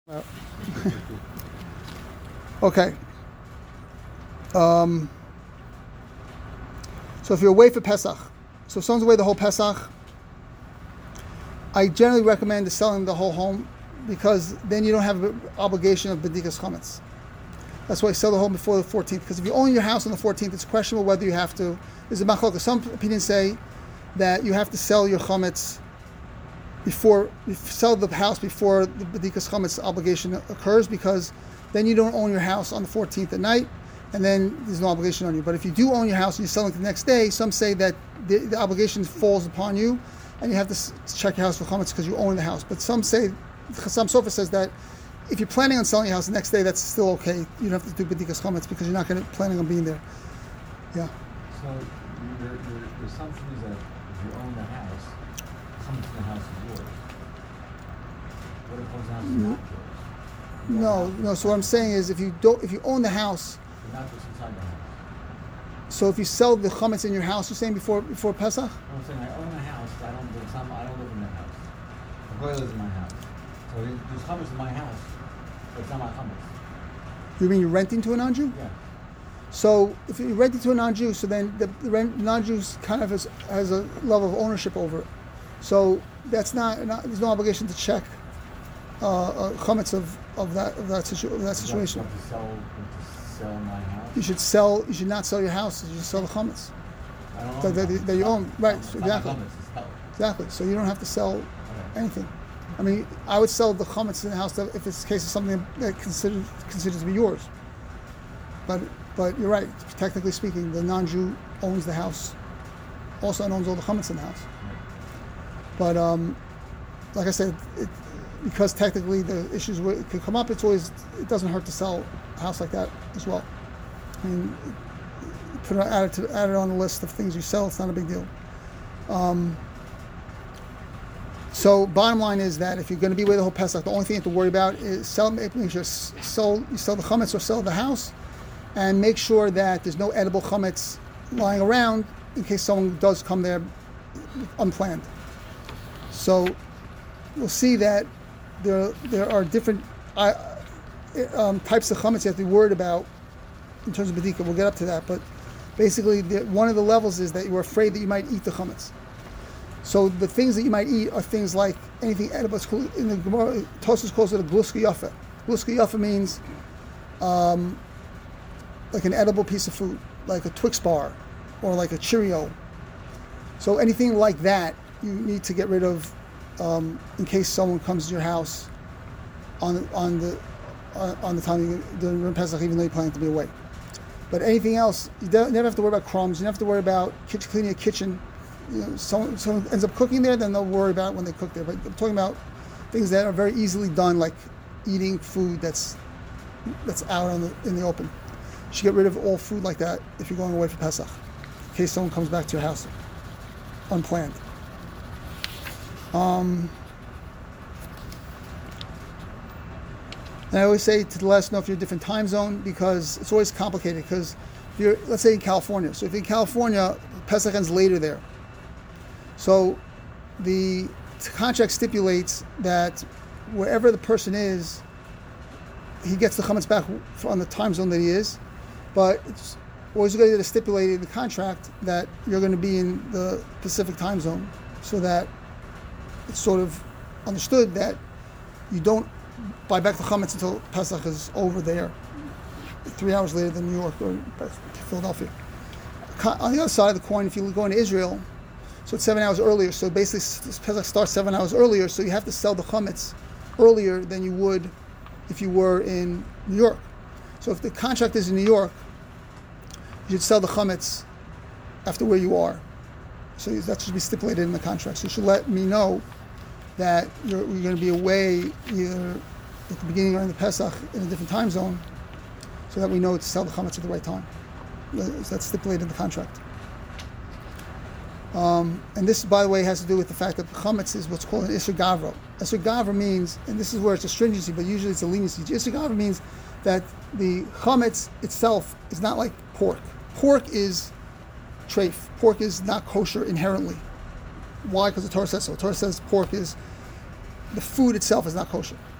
Okay. So if you're away for Pesach, so if someone's away the whole Pesach, I generally recommend selling the whole home because then you don't have an obligation of Bedikas Chametz. That's why I sell the home before the 14th. Because if you own your house on the 14th, it's questionable whether you have to. There's a machlokes. Some opinions say that you have to sell your chametz sell the house before the Bedikas Chametz obligation occurs, because then you don't own your house on the 14th at night, and then there's no obligation on you. But if you do own your house and you're selling it the next day, some say that the obligation falls upon you, and you have to check your house for chametz because you own the house. But some Sofer says that if you're planning on selling your house the next day, that's still okay. You don't have to do Bedikas Chametz because you're not planning on being there. Yeah. So your assumption is that if you own the house, chametz in the house is yours. What if the house is not yours? No. So what I'm saying is, if you own the house, but not just inside the house. so if you sell the chametz in your house, you're saying before Pesach? I'm saying I own a house, but I don't live in that house. The boy lives in my house. So there's chametz in my house, but it's not my chametz. You mean you're renting to a non-Jew? Yeah. So if you're renting to a non-Jew, so then the non-Jew kind of has a level of ownership over it. So that's there's no obligation to check chametz of that situation. You have to sell my house? You should not sell your house. You should sell the chametz I don't own that you own. Right, It's exactly. not my chametz, it's hell. Exactly. So you don't have to sell anything. I mean, I would sell the chametz in the house if it's a case of something that considered to be yours. But you're right. Technically speaking, the non-Jew owns the house, also owns all the chametz in the house. But like I said, because technically the issues could come up, it doesn't hurt to sell a house like that as well. I mean, add it on the list of things you sell. It's not a big deal. So bottom line is that if you're going to be away the whole Pesach, the only thing you have to worry about is make sure you sell the chametz or sell the house, and make sure that there's no edible chametz lying around in case someone does come there unplanned. So we'll see that there are different types of chametz you have to be worried about in terms of bedika. We'll get up to that, but basically one of the levels is that you're afraid that you might eat the chametz. So the things that you might eat are things like anything edible. In the Gemara, Tosfos calls it a gluska yafa. Gluska yafa means like an edible piece of food, like a Twix bar or like a Cheerio. So anything like that you need to get rid of in case someone comes to your house on the time during Pesach, even though you're planning to be away. But anything else, you never have to worry about crumbs. You never have to worry about cleaning your kitchen. Someone ends up cooking there, then they'll worry about it when they cook there. But I'm talking about things that are very easily done, like eating food that's out in the open. You should get rid of all food like that if you're going away for Pesach, in case someone comes back to your house unplanned. And I always say to let us know if you're in a different time zone, because it's always complicated. Because if you're, let's say, in California. So if you're in California, Pesach ends later there. So the contract stipulates that wherever the person is, he gets the chametz back on the time zone that he is. But it's always going to stipulate in the contract that you're going to be in the Pacific time zone, so that it's sort of understood that you don't buy back the chametz until Pesach is over there, 3 hours later than New York or Philadelphia. On the other side of the coin, if you go into Israel, so it's 7 hours earlier. So basically, Pesach starts 7 hours earlier. So you have to sell the chametz earlier than you would if you were in New York. So if the contract is in New York, you should sell the chametz after where you are. So that should be stipulated in the contract. So you should let me know that you're going to be away either at the beginning or in the Pesach in a different time zone, so that we know to sell the chametz at the right time. That's stipulated in the contract. And this, by the way, has to do with the fact that chametz is what's called an Isser Gavra. Isser Gavra means, and this is where it's a stringency, but usually it's a leniency. Isser Gavra means that the chametz itself is not like pork. Pork is treif. Pork is not kosher inherently. Why? Because the Torah says so. The Torah says pork is, the food itself is not kosher.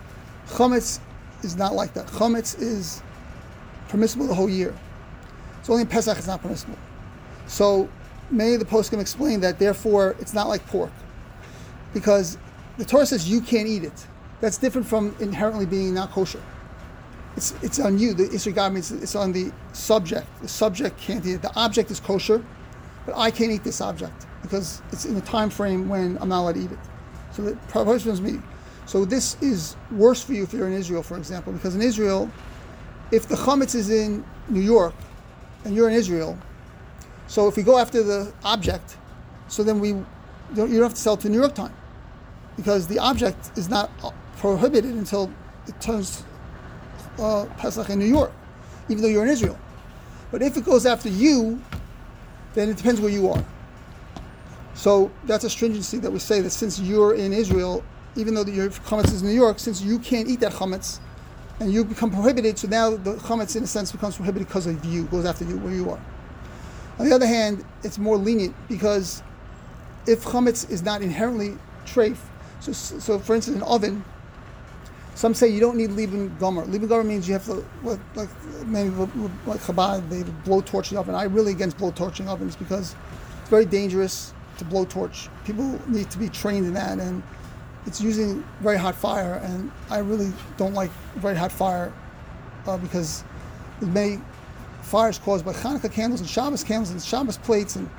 Chametz is not like that. Chametz is permissible the whole year. It's only in Pesach it's not permissible. So many of the poskim explain that therefore it's not like pork, because the Torah says you can't eat it. That's different from inherently being not kosher. It's on you. The Isser God means it's on the subject. The subject can't eat it. The object is kosher, but I can't eat this object because it's in the time frame when I'm not allowed to eat it. So the prohibition is me. So this is worse for you if you're in Israel, for example, because in Israel, if the chametz is in New York and you're in Israel, so if we go after the object, so then you don't have to sell it to New York time, because the object is not prohibited until it turns Pesach in New York, even though you're in Israel. But if it goes after you, then it depends where you are. So that's a stringency that we say that since you're in Israel, even though your chametz is in New York, since you can't eat that chametz, and you become prohibited, so now the chametz in a sense becomes prohibited because of you, goes after you, where you are. On the other hand, it's more lenient because if chametz is not inherently treif, so for instance, an oven, some say you don't need lieben gomer. Lieben gomer means you have to, like many like Chabad, they blow torch the oven. I'm really against blow torching ovens because it's very dangerous to blow torch. People need to be trained in that, and it's using very hot fire, and I really don't like very hot fire because there's many fires caused by Hanukkah candles and Shabbos candles and Shabbos plates and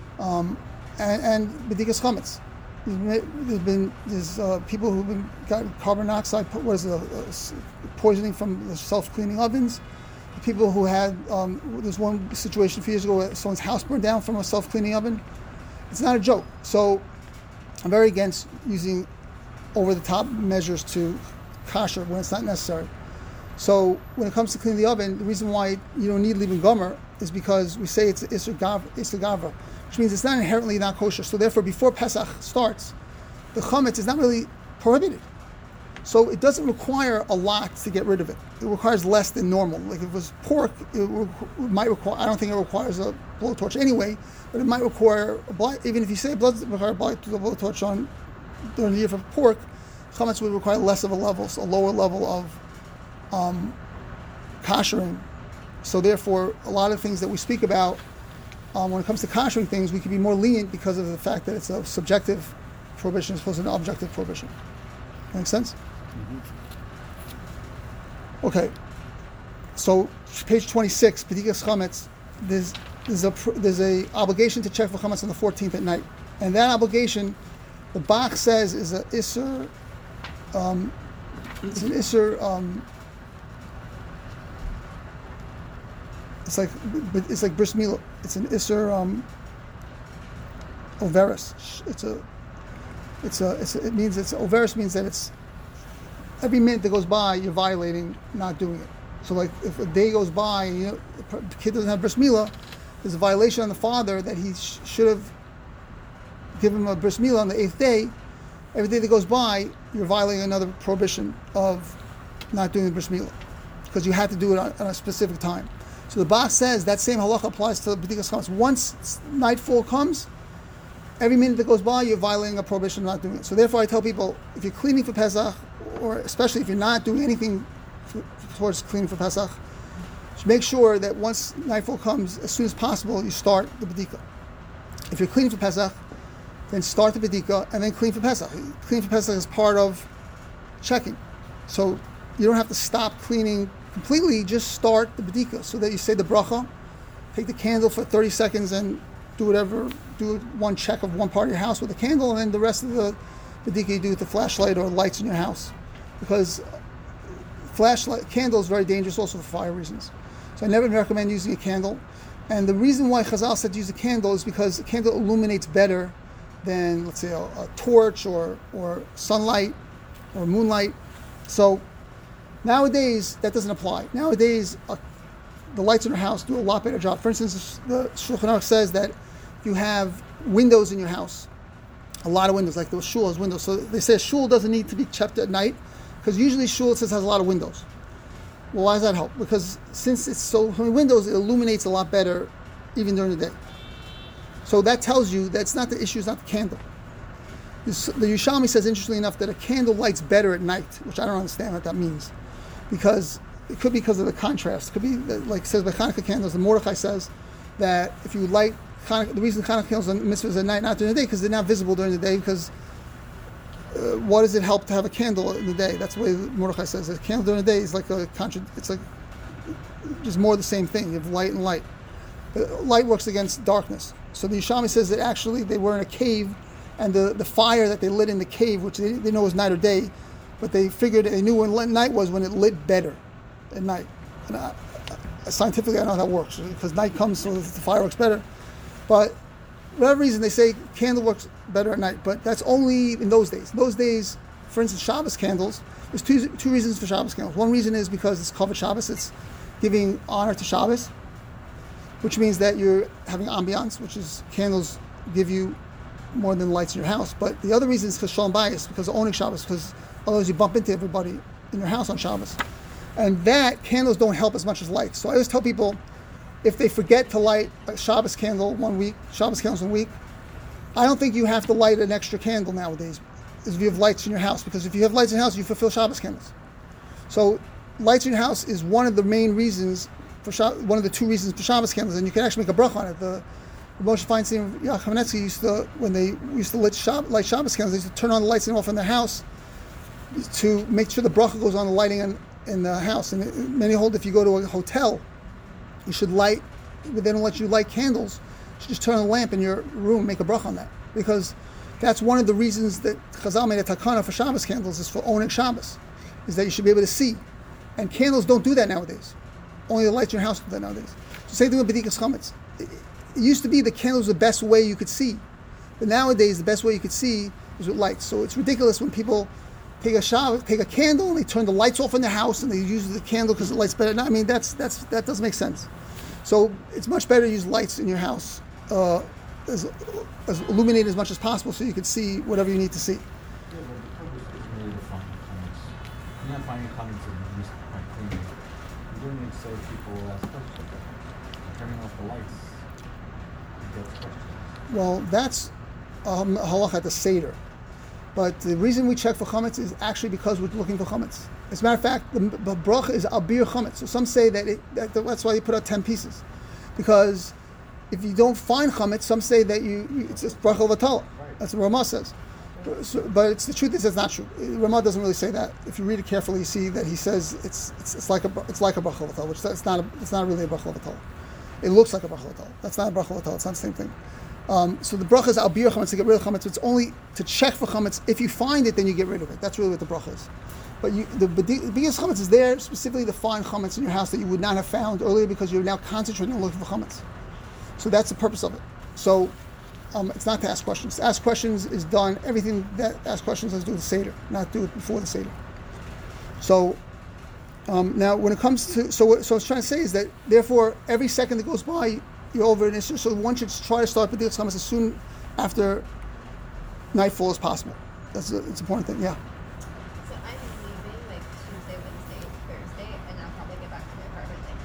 bedikas chametz. There's people who've been gotten carbon monoxide, poisoning from the self-cleaning ovens. People who had there's one situation a few years ago where someone's house burned down from a self-cleaning oven. It's not a joke. So I'm very against using over-the-top measures to kasher when it's not necessary. So when it comes to cleaning the oven, the reason why you don't need lieben gomer is because we say it's Isser Gavra, which means it's not inherently not kosher. So therefore, before Pesach starts, the chametz is not really prohibited. So it doesn't require a lot to get rid of it. It requires less than normal. Like if it was pork, it might require, I don't think it requires a blowtorch anyway, but it might require a blight. Even if you say blood require a blight to the blowtorch on during the year for pork, chametz would require less of a level, so a lower level of koshering. So therefore, a lot of things that we speak about, when it comes to koshering things, we can be more lenient because of the fact that it's a subjective prohibition as opposed to an objective prohibition. Make sense? Mm-hmm. Okay. So page 26, bedikas chametz. There's a obligation to check for chametz on the 14th at night, and that obligation, the Bach says, is a isser. It's an isser. It's like bris milah. It's an isser overis. Overis means that it's every minute that goes by you're violating not doing it. So like if a day goes by and the kid doesn't have bris milah, there's a violation on the father that he should have given him a bris milah on the 8th day. Every day that goes by, you're violating another prohibition of not doing the bris milah because you had to do it on a specific time. So the Bach says that same halacha applies to bedikas chametz. Once nightfall comes, every minute that goes by, you're violating a prohibition of not doing it. So therefore, I tell people, if you're cleaning for Pesach, or especially if you're not doing anything towards cleaning for Pesach, just make sure that once nightfall comes, as soon as possible, you start the bedika. If you're cleaning for Pesach, then start the bedika and then clean for Pesach. Clean for Pesach is part of checking. So you don't have to stop cleaning completely, just start the bedika so that you say the bracha, take the candle for 30 seconds and do one check of one part of your house with a candle, and then the rest of the bedika you do with the flashlight or lights in your house, because candle is very dangerous also for fire reasons. So I never recommend using a candle, and the reason why Chazal said to use a candle is because a candle illuminates better than, let's say, a torch or sunlight or moonlight. So nowadays that doesn't apply. Nowadays the lights in your house do a lot better job. For instance, the Shulchan Aruch says that you have windows in your house, a lot of windows, like the shul has windows. So they say a shul doesn't need to be kept at night, because usually shul, it says, has a lot of windows. Well, why does that help? Because since it's so many windows, it illuminates a lot better even during the day. So that tells you that's not the issue, it's not the candle. The Yerushalmi says, interestingly enough, that a candle lights better at night, which I don't understand what that means, because it could be because of the contrast. It could be that, like it says by Hanukkah candles. The Mordechai says that if you light Hanukkah, the reason Hanukkah candles are mitzvahs at night, not during the day, because they're not visible during the day. Because what does it help to have a candle in the day? That's the way Mordechai says. A candle during the day is like it's like just more of the same thing. You have light and light. Light works against darkness. So the Yerushalmi says that actually they were in a cave, and the fire that they lit in the cave, which they didn't know was night or day, but they knew when night was when it lit better at night. And scientifically, I know how that works, because night comes, so the fire works better. But for whatever reason, they say candle works better at night, but that's only in those days. In those days, for instance, Shabbos candles, there's two reasons for Shabbos candles. One reason is because it's Kavod Shabbos, it's giving honor to Shabbos, which means that you're having ambiance, which is candles give you more than lights in your house. But the other reason is because Shalom Bayis, because of owning Shabbos, because otherwise you bump into everybody in your house on Shabbos. And that, candles don't help as much as lights. So I always tell people, if they forget to light a Shabbos candle Shabbos candles 1 week, I don't think you have to light an extra candle nowadays if you have lights in your house. Because if you have lights in your house, you fulfill Shabbos candles. So lights in your house is one of the main reasons, one of the two reasons for Shabbos candles, and you can actually make a bracha on it. The Moshe Feinstein and Yaakov Kamenetsky when they used to light Shabbos candles, they used to turn on the lights and off in their house to make sure the bracha goes on the lighting in the house. And many hold, if you go to a hotel, you should light, but they don't let you light candles. You should just turn on the lamp in your room, make a bracha on that, because that's one of the reasons that Chazal made a takana for Shabbos candles, is for owning Shabbos, is that you should be able to see. And candles don't do that nowadays. Only the lights in your house do that nowadays. So same thing with B'dikas Chametz. It used to be the candles the best way you could see, but nowadays the best way you could see is with lights. So it's ridiculous when people take a candle and they turn the lights off in their house and they use the candle because it lights better. No, I mean that doesn't make sense. So it's much better to use lights in your house, as illuminated as much as possible, so you can see whatever you need to see. Yeah, but the purpose is really to find comments. You're not finding comments that are just quite clean. You're doing it so people ask questions. Turning off the lights, you get questions. Well, that's halach at the Seder. But the reason we check for chametz is actually because we're looking for chametz. As a matter of fact, the bracha is albir chametz. So some say that's why you put out 10 pieces, because if you don't find chametz, some say that it's just bracha v'tala. That's what Ramah says. But the truth is that's not true. Ramah doesn't really say that. If you read it carefully, you see that he says it's like a bracha v'tala, which it's not really a bracha v'tala. It looks like a bracha v'tala. That's not a bracha v'tala. It's not the same thing. So the bracha is albir chametz, to get rid of chametz. It's only to check for chametz. If you find it, then you get rid of it. That's really what the bracha is. But the biggest chametz is there specifically to find chametz in your house that you would not have found earlier, because you're now concentrating on looking for chametz. So that's the purpose of it. So it's not to ask questions. To ask questions is done. Everything that ask questions has to do with the Seder, not do it before the Seder. So now when it comes to, so what I was trying to say is that therefore every second that goes by, you're over an issue. So one should try to start B'dikas Chametz as soon after nightfall as possible. It's an important thing, yeah. So I'm leaving like Tuesday, Wednesday, Thursday, and I'll probably get back to my apartment like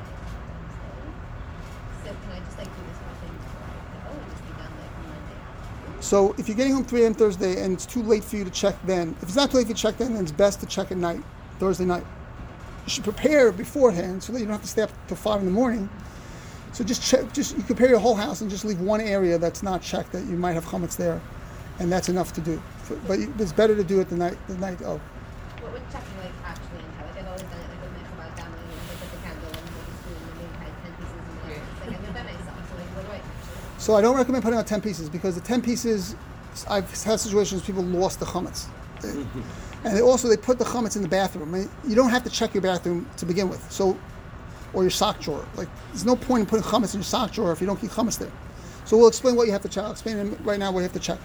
Wednesday. So can I just like do this whole thing before I go and just be done like Monday? So if you're getting home 3 a.m. Thursday and it's too late for you to check then, if it's not too late for you to check then it's best to check at night, Thursday night. You should prepare beforehand so that you don't have to stay up till 5 in the morning. So just check, you prepare your whole house and just leave one area that's not checked that you might have chametz there, and that's enough to do. But it's better to do it the night of. What would checking like actually entail? Like I've always done it like with my Chabad family, and they put the candle and the spoon and they hide 10 pieces in there. Like I did that myself. So like what do I actually? So I don't recommend putting out 10 pieces, because the 10 pieces, I've had situations people lost the chametz. And they put the chametz in the bathroom. I mean, you don't have to check your bathroom to begin with. Or your sock drawer. Like, there's no point in putting chametz in your sock drawer if you don't keep chametz there. So we'll explain what you have to check. I'll explain right now what you have to check.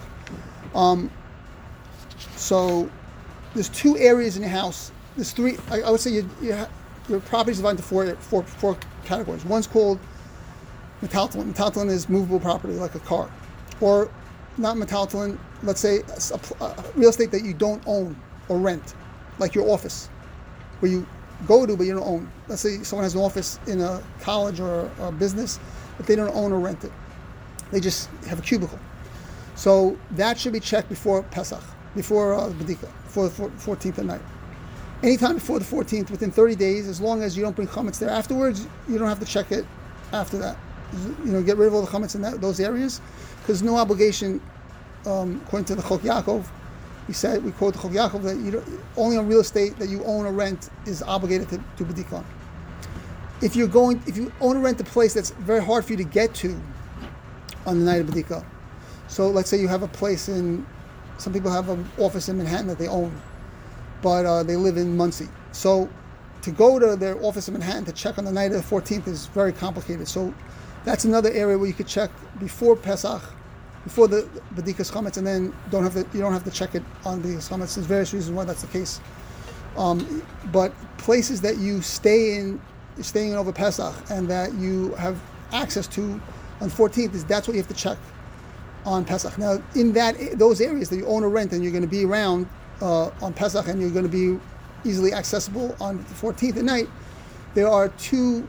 So there's 2 areas in your house. There's 3. I would say your property is divided into four categories. One's called metaltalin. Metaltalin is movable property, like a car, or not metaltalin. Let's say real estate that you don't own or rent, like your office, where you go to but you don't own. Let's say someone has an office in a college or a business, but they don't own or rent it. They just have a cubicle. So that should be checked before Pesach, before Bedika, before the 14th at night. Anytime before the 14th, within 30 days, as long as you don't bring chametz there afterwards, you don't have to check it after that. Get rid of all the chametz in those areas, because no obligation, according to the Chok Yaakov, we quote the Chok Yaakov that only on real estate that you own or rent is obligated to Bedika. If you own or rent a place that's very hard for you to get to on the night of Bedika, so let's say you have a place some people have an office in Manhattan that they own, but they live in Muncie. So to go to their office in Manhattan to check on the night of the 14th is very complicated. So that's another area where you could check before Pesach, before the Bedikas Chametz, and then you don't have to check it on Bedikas Chametz. There's various reasons why that's the case. But places that you staying in over Pesach and that you have access to on 14th, that's what you have to check on Pesach. Now, in those areas that you own or rent and you're going to be around on Pesach and you're going to be easily accessible on the 14th at night, there are three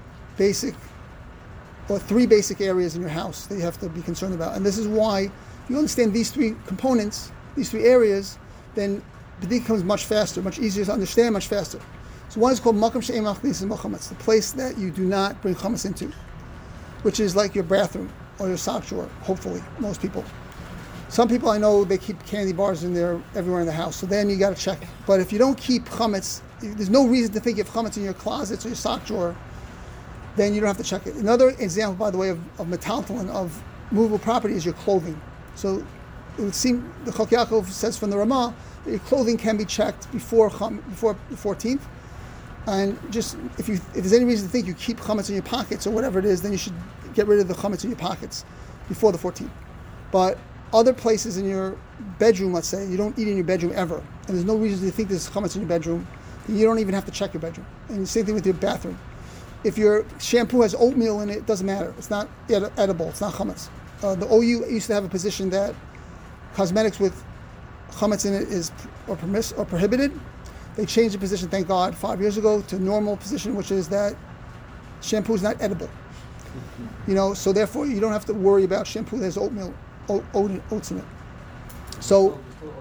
basic areas in your house that you have to be concerned about. And this is why, if you understand these three components, these three areas, then the Bedika becomes much faster, much easier to understand, much faster. So one is called Makom She'ein Machnisin Bo Chametz, the place that you do not bring chametz into, which is like your bathroom or your sock drawer, hopefully, most people. Some people I know, they keep candy bars in there everywhere in the house, so then you got to check it. But if you don't keep chametz, there's no reason to think you have chametz in your closets or your sock drawer, then you don't have to check it. Another example, by the way, of metaltalin, of movable property, is your clothing. So it would seem, the Chok Yaakov says from the Ramah, that your clothing can be checked before the 14th. And just, if there's any reason to think you keep chametz in your pockets or whatever it is, then you should get rid of the chametz in your pockets before the 14th. But other places in your bedroom, let's say, you don't eat in your bedroom ever, and there's no reason to think there's chametz in your bedroom, you don't even have to check your bedroom. And the same thing with your bathroom. If your shampoo has oatmeal in it, it doesn't matter. It's not edible. It's not chametz. The OU used to have a position that cosmetics with chametz in it are prohibited. They changed the position, thank God, 5 years ago to normal position, which is that shampoo is not edible. So therefore you don't have to worry about shampoo that has oatmeal, oats in it. So,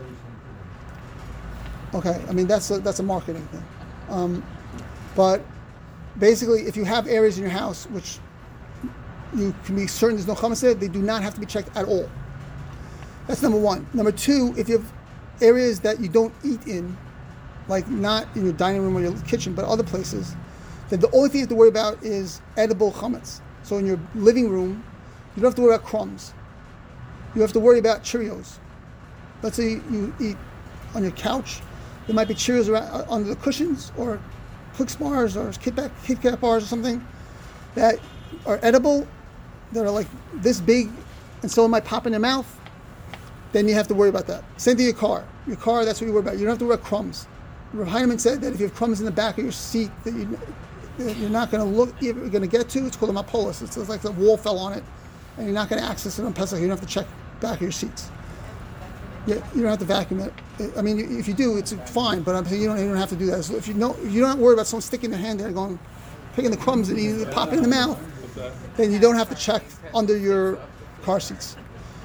okay, I mean that's a marketing thing. But basically, if you have areas in your house which you can be certain there's no chametz there, they do not have to be checked at all. That's number one. Number two, if you have areas that you don't eat in, like not in your dining room or your kitchen, but other places, then the only thing you have to worry about is edible chametz. So in your living room, you don't have to worry about crumbs. You have to worry about Cheerios. Let's say you eat on your couch, there might be Cheerios around, under the cushions, or Twix bars, or Kit Kat bars, or something that are edible, that are like this big, and someone might pop in their mouth. Then you have to worry about that. Same thing with your car. Your car, that's what you worry about. You don't have to worry about crumbs. Rav Heinemann said that if you have crumbs in the back of your seat that you're not going to get to, it's called a mapolis. It's like the wall fell on it, and you're not going to access it on Pesach. You don't have to check back of your seats. You don't have to vacuum it. I mean, if you do, it's fine. But I'm saying you don't have to do that. So if you're not worried about someone sticking their hand there, and picking the crumbs and eating, popping in the mouth, then you don't have to check under your car seats.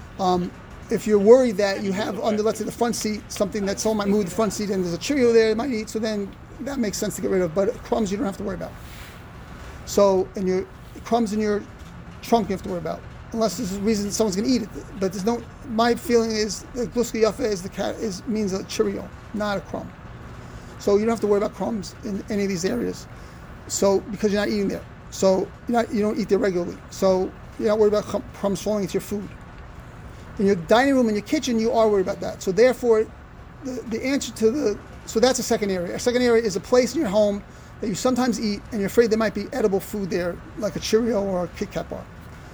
If you're worried that you have under, let's say, the front seat, something that someone might move the front seat and there's a Cheerio there they might eat, so then that makes sense to get rid of. But crumbs you don't have to worry about. So, and your crumbs in your trunk you have to worry about, unless there's a reason someone's going to eat it. But there's no. My feeling is that Gluska Yafa means a Cheerio, not a crumb. So you don't have to worry about crumbs in any of these areas. So because you're not eating there, so you don't eat there regularly. So you're not worried about crumbs falling into your food. In your dining room and your kitchen, you are worried about that. So therefore, the answer to so that's a second area. A second area is a place in your home that you sometimes eat, and you're afraid there might be edible food there, like a Cheerio or a Kit Kat bar.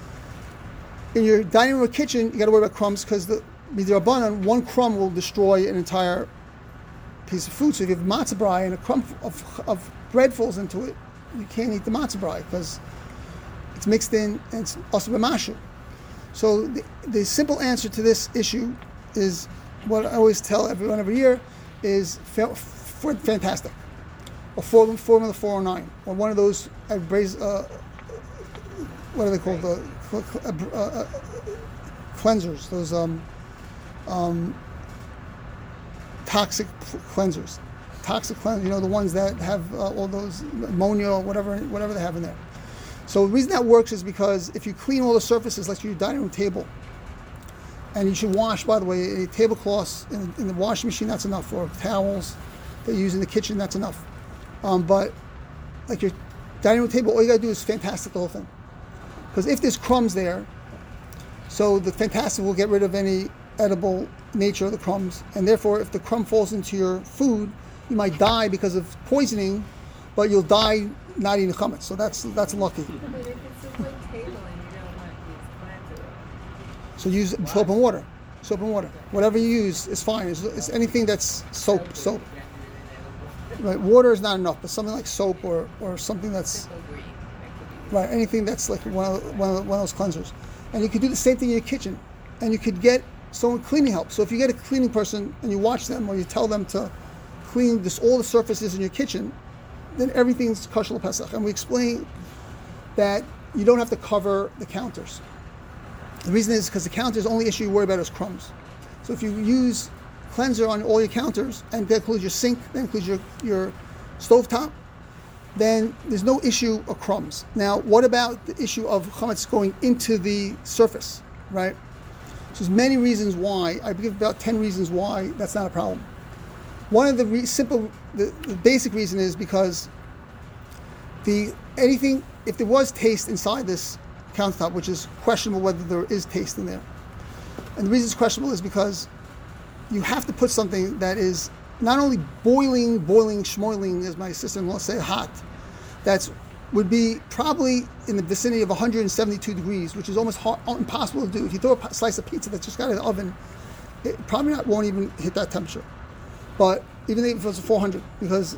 In your dining room or kitchen, you got to worry about crumbs, because the midrabanan, one crumb will destroy an entire piece of food. So if you have matzah brai and a crumb of bread falls into it, you can't eat the matzah brai because it's mixed in and it's also b'mashu. So the simple answer to this issue is what I always tell everyone every year is fantastic. Or Formula 409, or one of those what are they called? The cleansers. Those toxic cleansers. Toxic cleansers, the ones that have all those ammonia or whatever they have in there. So the reason that works is because if you clean all the surfaces, like your dining room table, and you should wash, by the way, a tablecloth in the washing machine, that's enough, or towels that you use in the kitchen, that's enough. But like your dining room table, all you gotta do is fantastic the whole thing. Because if there's crumbs there, so the fantastic will get rid of any edible nature of the crumbs, and therefore if the crumb falls into your food, you might die because of poisoning, but you'll die not eating chametz. So that's lucky. But if it's a wood table and you don't want to use cleanser, So use soap and water. Soap and water. Whatever you use is fine. It's anything that's soap. Right. Water is not enough, but something like soap or something that's simple green, that could be right. Anything that's like one of those cleansers. And you could do the same thing in your kitchen. And you could get someone cleaning help. So if you get a cleaning person and you watch them or you tell them to clean all the surfaces in your kitchen, then everything's kosher Pesach. And we explain that you don't have to cover the counters. The reason is because the counters, the only issue you worry about is crumbs. So if you use cleanser on all your counters, and that includes your sink, that includes your stovetop, then there's no issue of crumbs. Now, what about the issue of chametz going into the surface, right? So there's many reasons why. I give about 10 reasons why that's not a problem. One of the the basic reason is because if there was taste inside this countertop, which is questionable whether there is taste in there. And the reason it's questionable is because you have to put something that is not only boiling, schmoiling, as my sister-in-law say, hot, would be probably in the vicinity of 172 degrees, which is almost impossible to do. If you throw a slice of pizza that just got in the oven, it probably won't even hit that temperature. But even if it was 400, because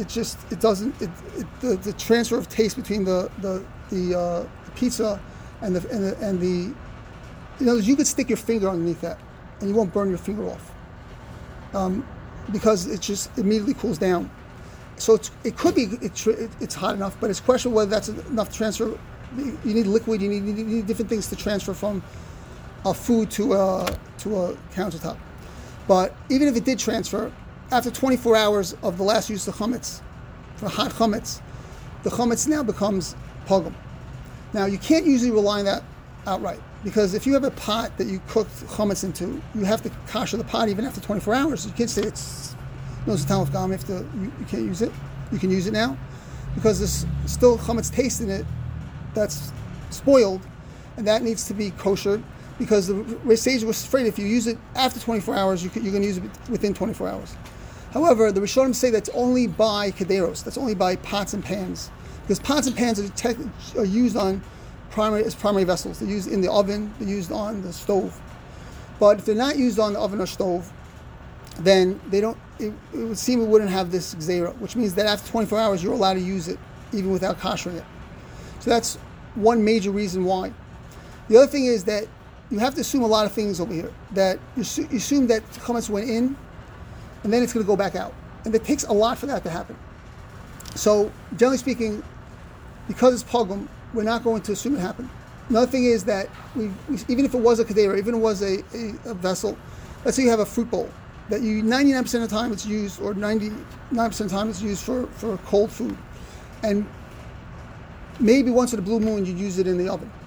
the transfer of taste between the pizza and the you could stick your finger underneath that and you won't burn your finger off, because it just immediately cools down. So it could be it's hot enough, but it's questionable whether that's enough to transfer. You need liquid. You need different things to transfer from a food to a countertop. But even if it did transfer, after 24 hours of the last use of chametz, for hot chametz, the chametz now becomes pogum. Now you can't usually rely on that outright, because if you have a pot that you cook chametz into, you have to kasher the pot even after 24 hours. You can't say it's no Talmud Gam. You can't use it. You can use it now because there's still chametz taste in it that's spoiled, and that needs to be koshered, because the Rish was afraid if you use it after 24 hours, you're going to use it within 24 hours. However, the Rishonim say that's only by kederos, that's only by pots and pans, because pots and pans are used on primary vessels. They're used in the oven, they're used on the stove. But if they're not used on the oven or stove, then it would seem it wouldn't have this gzeira, which means that after 24 hours, you're allowed to use it even without koshering it. So that's one major reason why. The other thing is that you have to assume a lot of things over here. That you assume that chametz went in, and then it's going to go back out, and it takes a lot for that to happen. So generally speaking, because it's pogum, we're not going to assume it happened. Another thing is that even if it was a kedera, even if it was a vessel, let's say you have a fruit bowl that 99% of the time it's used, or 99% of the time it's used for cold food, and maybe once in a blue moon you use it in the oven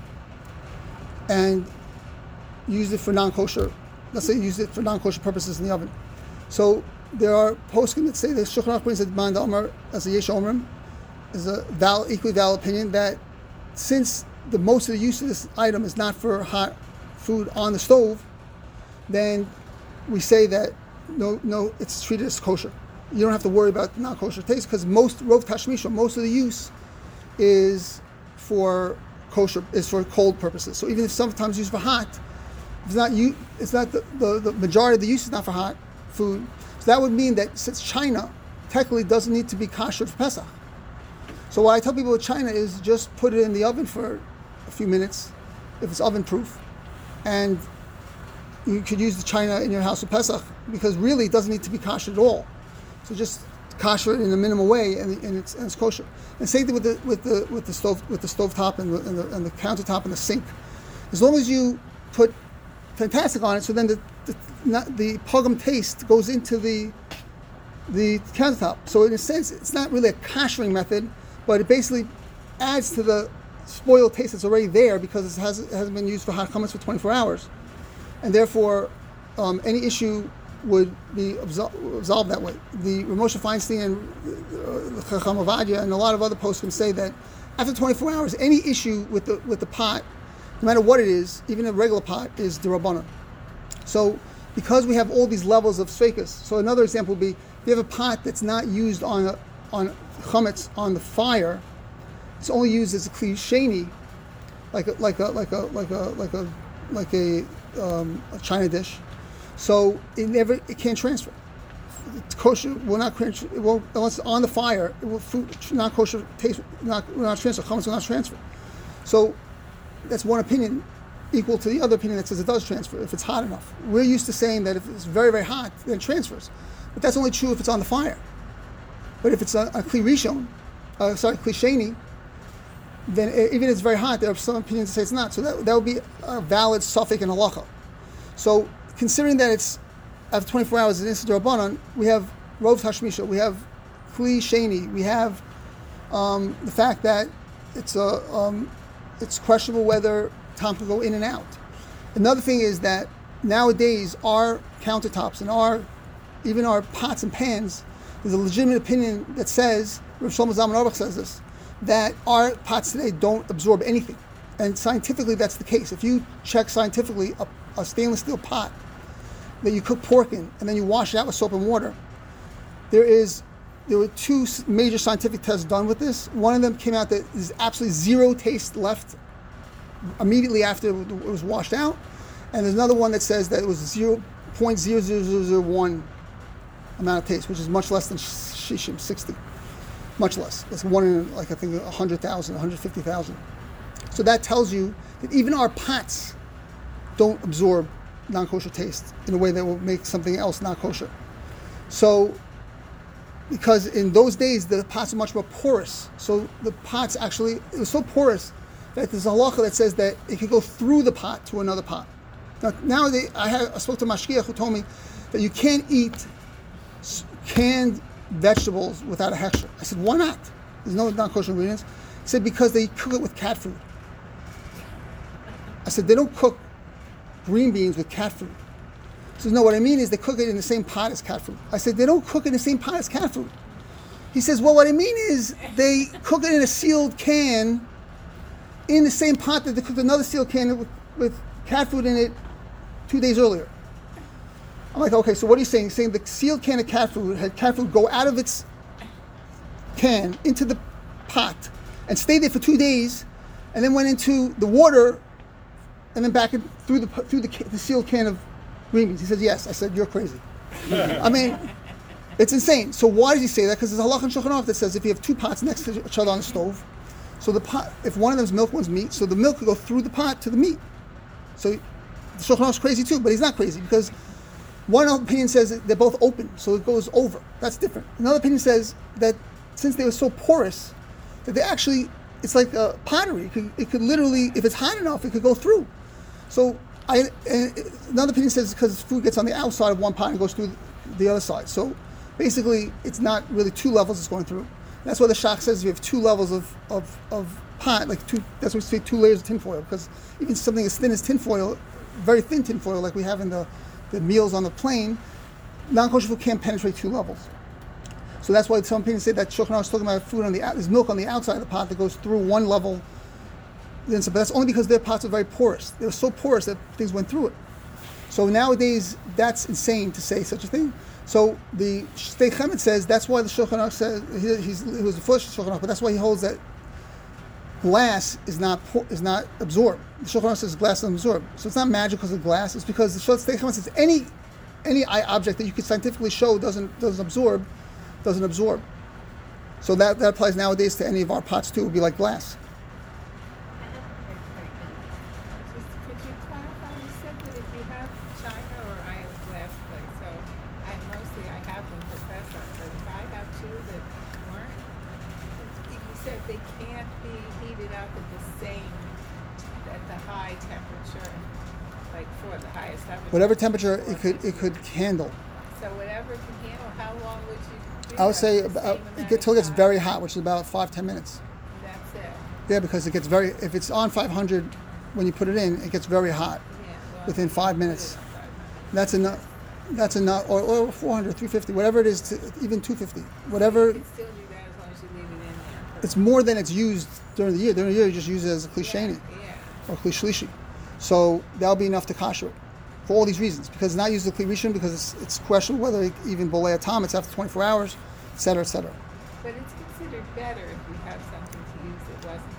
and use it for non-kosher. Let's say you use it for non-kosher purposes in the oven. So there are poskim that say that Shulchan Aruch brings that Man Omer as a Yesh Omrim is a equally valid opinion, that since the most of the use of this item is not for hot food on the stove, then we say that no, it's treated as kosher. You don't have to worry about non-kosher taste, because most rov tashmisha, most of the use is for kosher, is for cold purposes. So even if sometimes used for hot, it's not the majority of the use is not for hot food. So that would mean that since China technically doesn't need to be kosher for Pesach. So what I tell people with China is just put it in the oven for a few minutes, if it's oven proof, and you could use the China in your house for Pesach, because really it doesn't need to be kosher at all. So just kosher it in a minimal way, and it's kosher. And same thing with the stove top and the countertop and the sink. As long as you put fantastic on it. So then the pogum taste goes into the countertop. So in a sense, it's not really a koshering method, but it basically adds to the spoiled taste that's already there because it hasn't been used for hot chametz for 24 hours, and therefore any issue would be absolved that way. The Moshe Feinstein and Chacham Ovadia and a lot of other poskim say that after 24 hours, any issue with the pot, no matter what it is, even a regular pot, is d'Rabbanan. So because we have all these levels of sveikas, so another example would be if you have a pot that's not used on chametz on the fire, it's only used as a kli sheni, like a china dish. So it can't transfer. It's kosher will not transfer. It won't unless it's on the fire. It will food not kosher taste will not transfer. Chametz will not transfer. So that's one opinion equal to the other opinion that says it does transfer if it's hot enough. We're used to saying that if it's very, very hot, then it transfers. But that's only true if it's on the fire. But if it's a kli rishon, kli sheni, then even if it's very hot, there are some opinions that say it's not. So that would be a valid suffix in halacha. So considering that it's after 24 hours in Issa D'Rabbanan, we have Rov Hashmisha, we have Kli Sheni, we have the fact that it's questionable whether time can go in and out. Another thing is that nowadays our countertops and even our pots and pans, there's a legitimate opinion that says, Rav Shlomo Zalman Auerbach says this, that our pots today don't absorb anything. And scientifically that's the case. If you check scientifically a stainless steel pot that you cook pork in and then you wash it out with soap and water, there were two major scientific tests done with this. One of them came out that there's absolutely zero taste left immediately after it was washed out, and there's another one that says that it was 0.00001 amount of taste, which is much less than shishim 60, much less. It's one in I think 100,000, 150,000. So that tells you that even our pots don't absorb non-kosher taste in a way that will make something else not kosher. So, because in those days the pots are much more porous, so the pots actually, it was so porous that there's a halacha that says that it could go through the pot to another pot. Now, nowadays, I spoke to Mashgiach who told me that you can't eat canned vegetables without a hechsher. I said, why not? There's no non-kosher ingredients. He said, because they cook it with cat food. I said, they don't cook green beans with cat food. He says, no, what I mean is they cook it in the same pot as cat food. I said, they don't cook it in the same pot as cat food. He says, well, what I mean is they cook it in a sealed can in the same pot that they cooked another sealed can with cat food in it 2 days earlier. I'm like, okay, so what are you saying? You're saying the sealed can of cat food had cat food go out of its can into the pot and stay there for 2 days, and then went into the water, and then back through the sealed can of green beans. He says, yes. I said, you're crazy. I mean, it's insane. So why does he say that? Because there's a halach in Shulchan Aruch that says if you have two pots next to each other on the stove, so the pot, if one of them is milk, one's meat, so the milk could go through the pot to the meat. So the Shulchan Aruch is crazy too, but he's not crazy because one opinion says that they're both open, so it goes over. That's different. Another opinion says that since they were so porous, that they actually, it's like pottery. It could literally, if it's hot enough, it could go through. So another opinion says because food gets on the outside of one pot and goes through the other side. So basically, it's not really two levels it's going through. That's why the Shach says you have two levels of pot, like two. That's why we say 2 layers of tinfoil, because even something as thin as tinfoil, very thin tinfoil, like we have in the meals on the plane, non-kosher food can't penetrate 2 levels. So that's why some opinions say that Shulchan Aruch is talking about food on there's milk on the outside of the pot that goes through one level. But that's only because their pots are very porous. They were so porous that things went through it. So nowadays, that's insane to say such a thing. So the Shtei Chemet says that's why the Shulchan Aruch says he was the first Shulchan Aruch, but that's why he holds that glass is not absorbed. The Shulchan Aruch says glass is absorbed. So it's not magic because of glass. It's because the Shtei Chemet says any object that you could scientifically show doesn't absorb. So that applies nowadays to any of our pots too. It would be like glass. Could you clarify? You said that if you have china or iron glass plate, so I have them for Pesach, but if I have 2 that weren't, you said they can't be heated up at the high temperature. like for the highest temperature? Whatever temperature it could handle. So whatever it can handle, how long would you do I would that? say The about, same it amount get till it of gets time? very hot, which is about 5-10 minutes. That's it. Yeah, because it gets very, if it's on 500 when you put it in, it gets very hot Yeah. Well, within 5 minutes. put it on 500. That's enough. That's enough, or 400, 350, whatever it is, to, even 250, whatever. You can still do that as long as you leave it in there. It's more than it's used during the year. During the year, you just use it as a klisheni Yeah. or klishlishi. So that'll be enough to kasher it for all these reasons. Because it's not used as a kli because it's questionable whether it even bolei atam, it's after 24 hours, et cetera, et cetera. But it's considered better if you have something to use that wasn't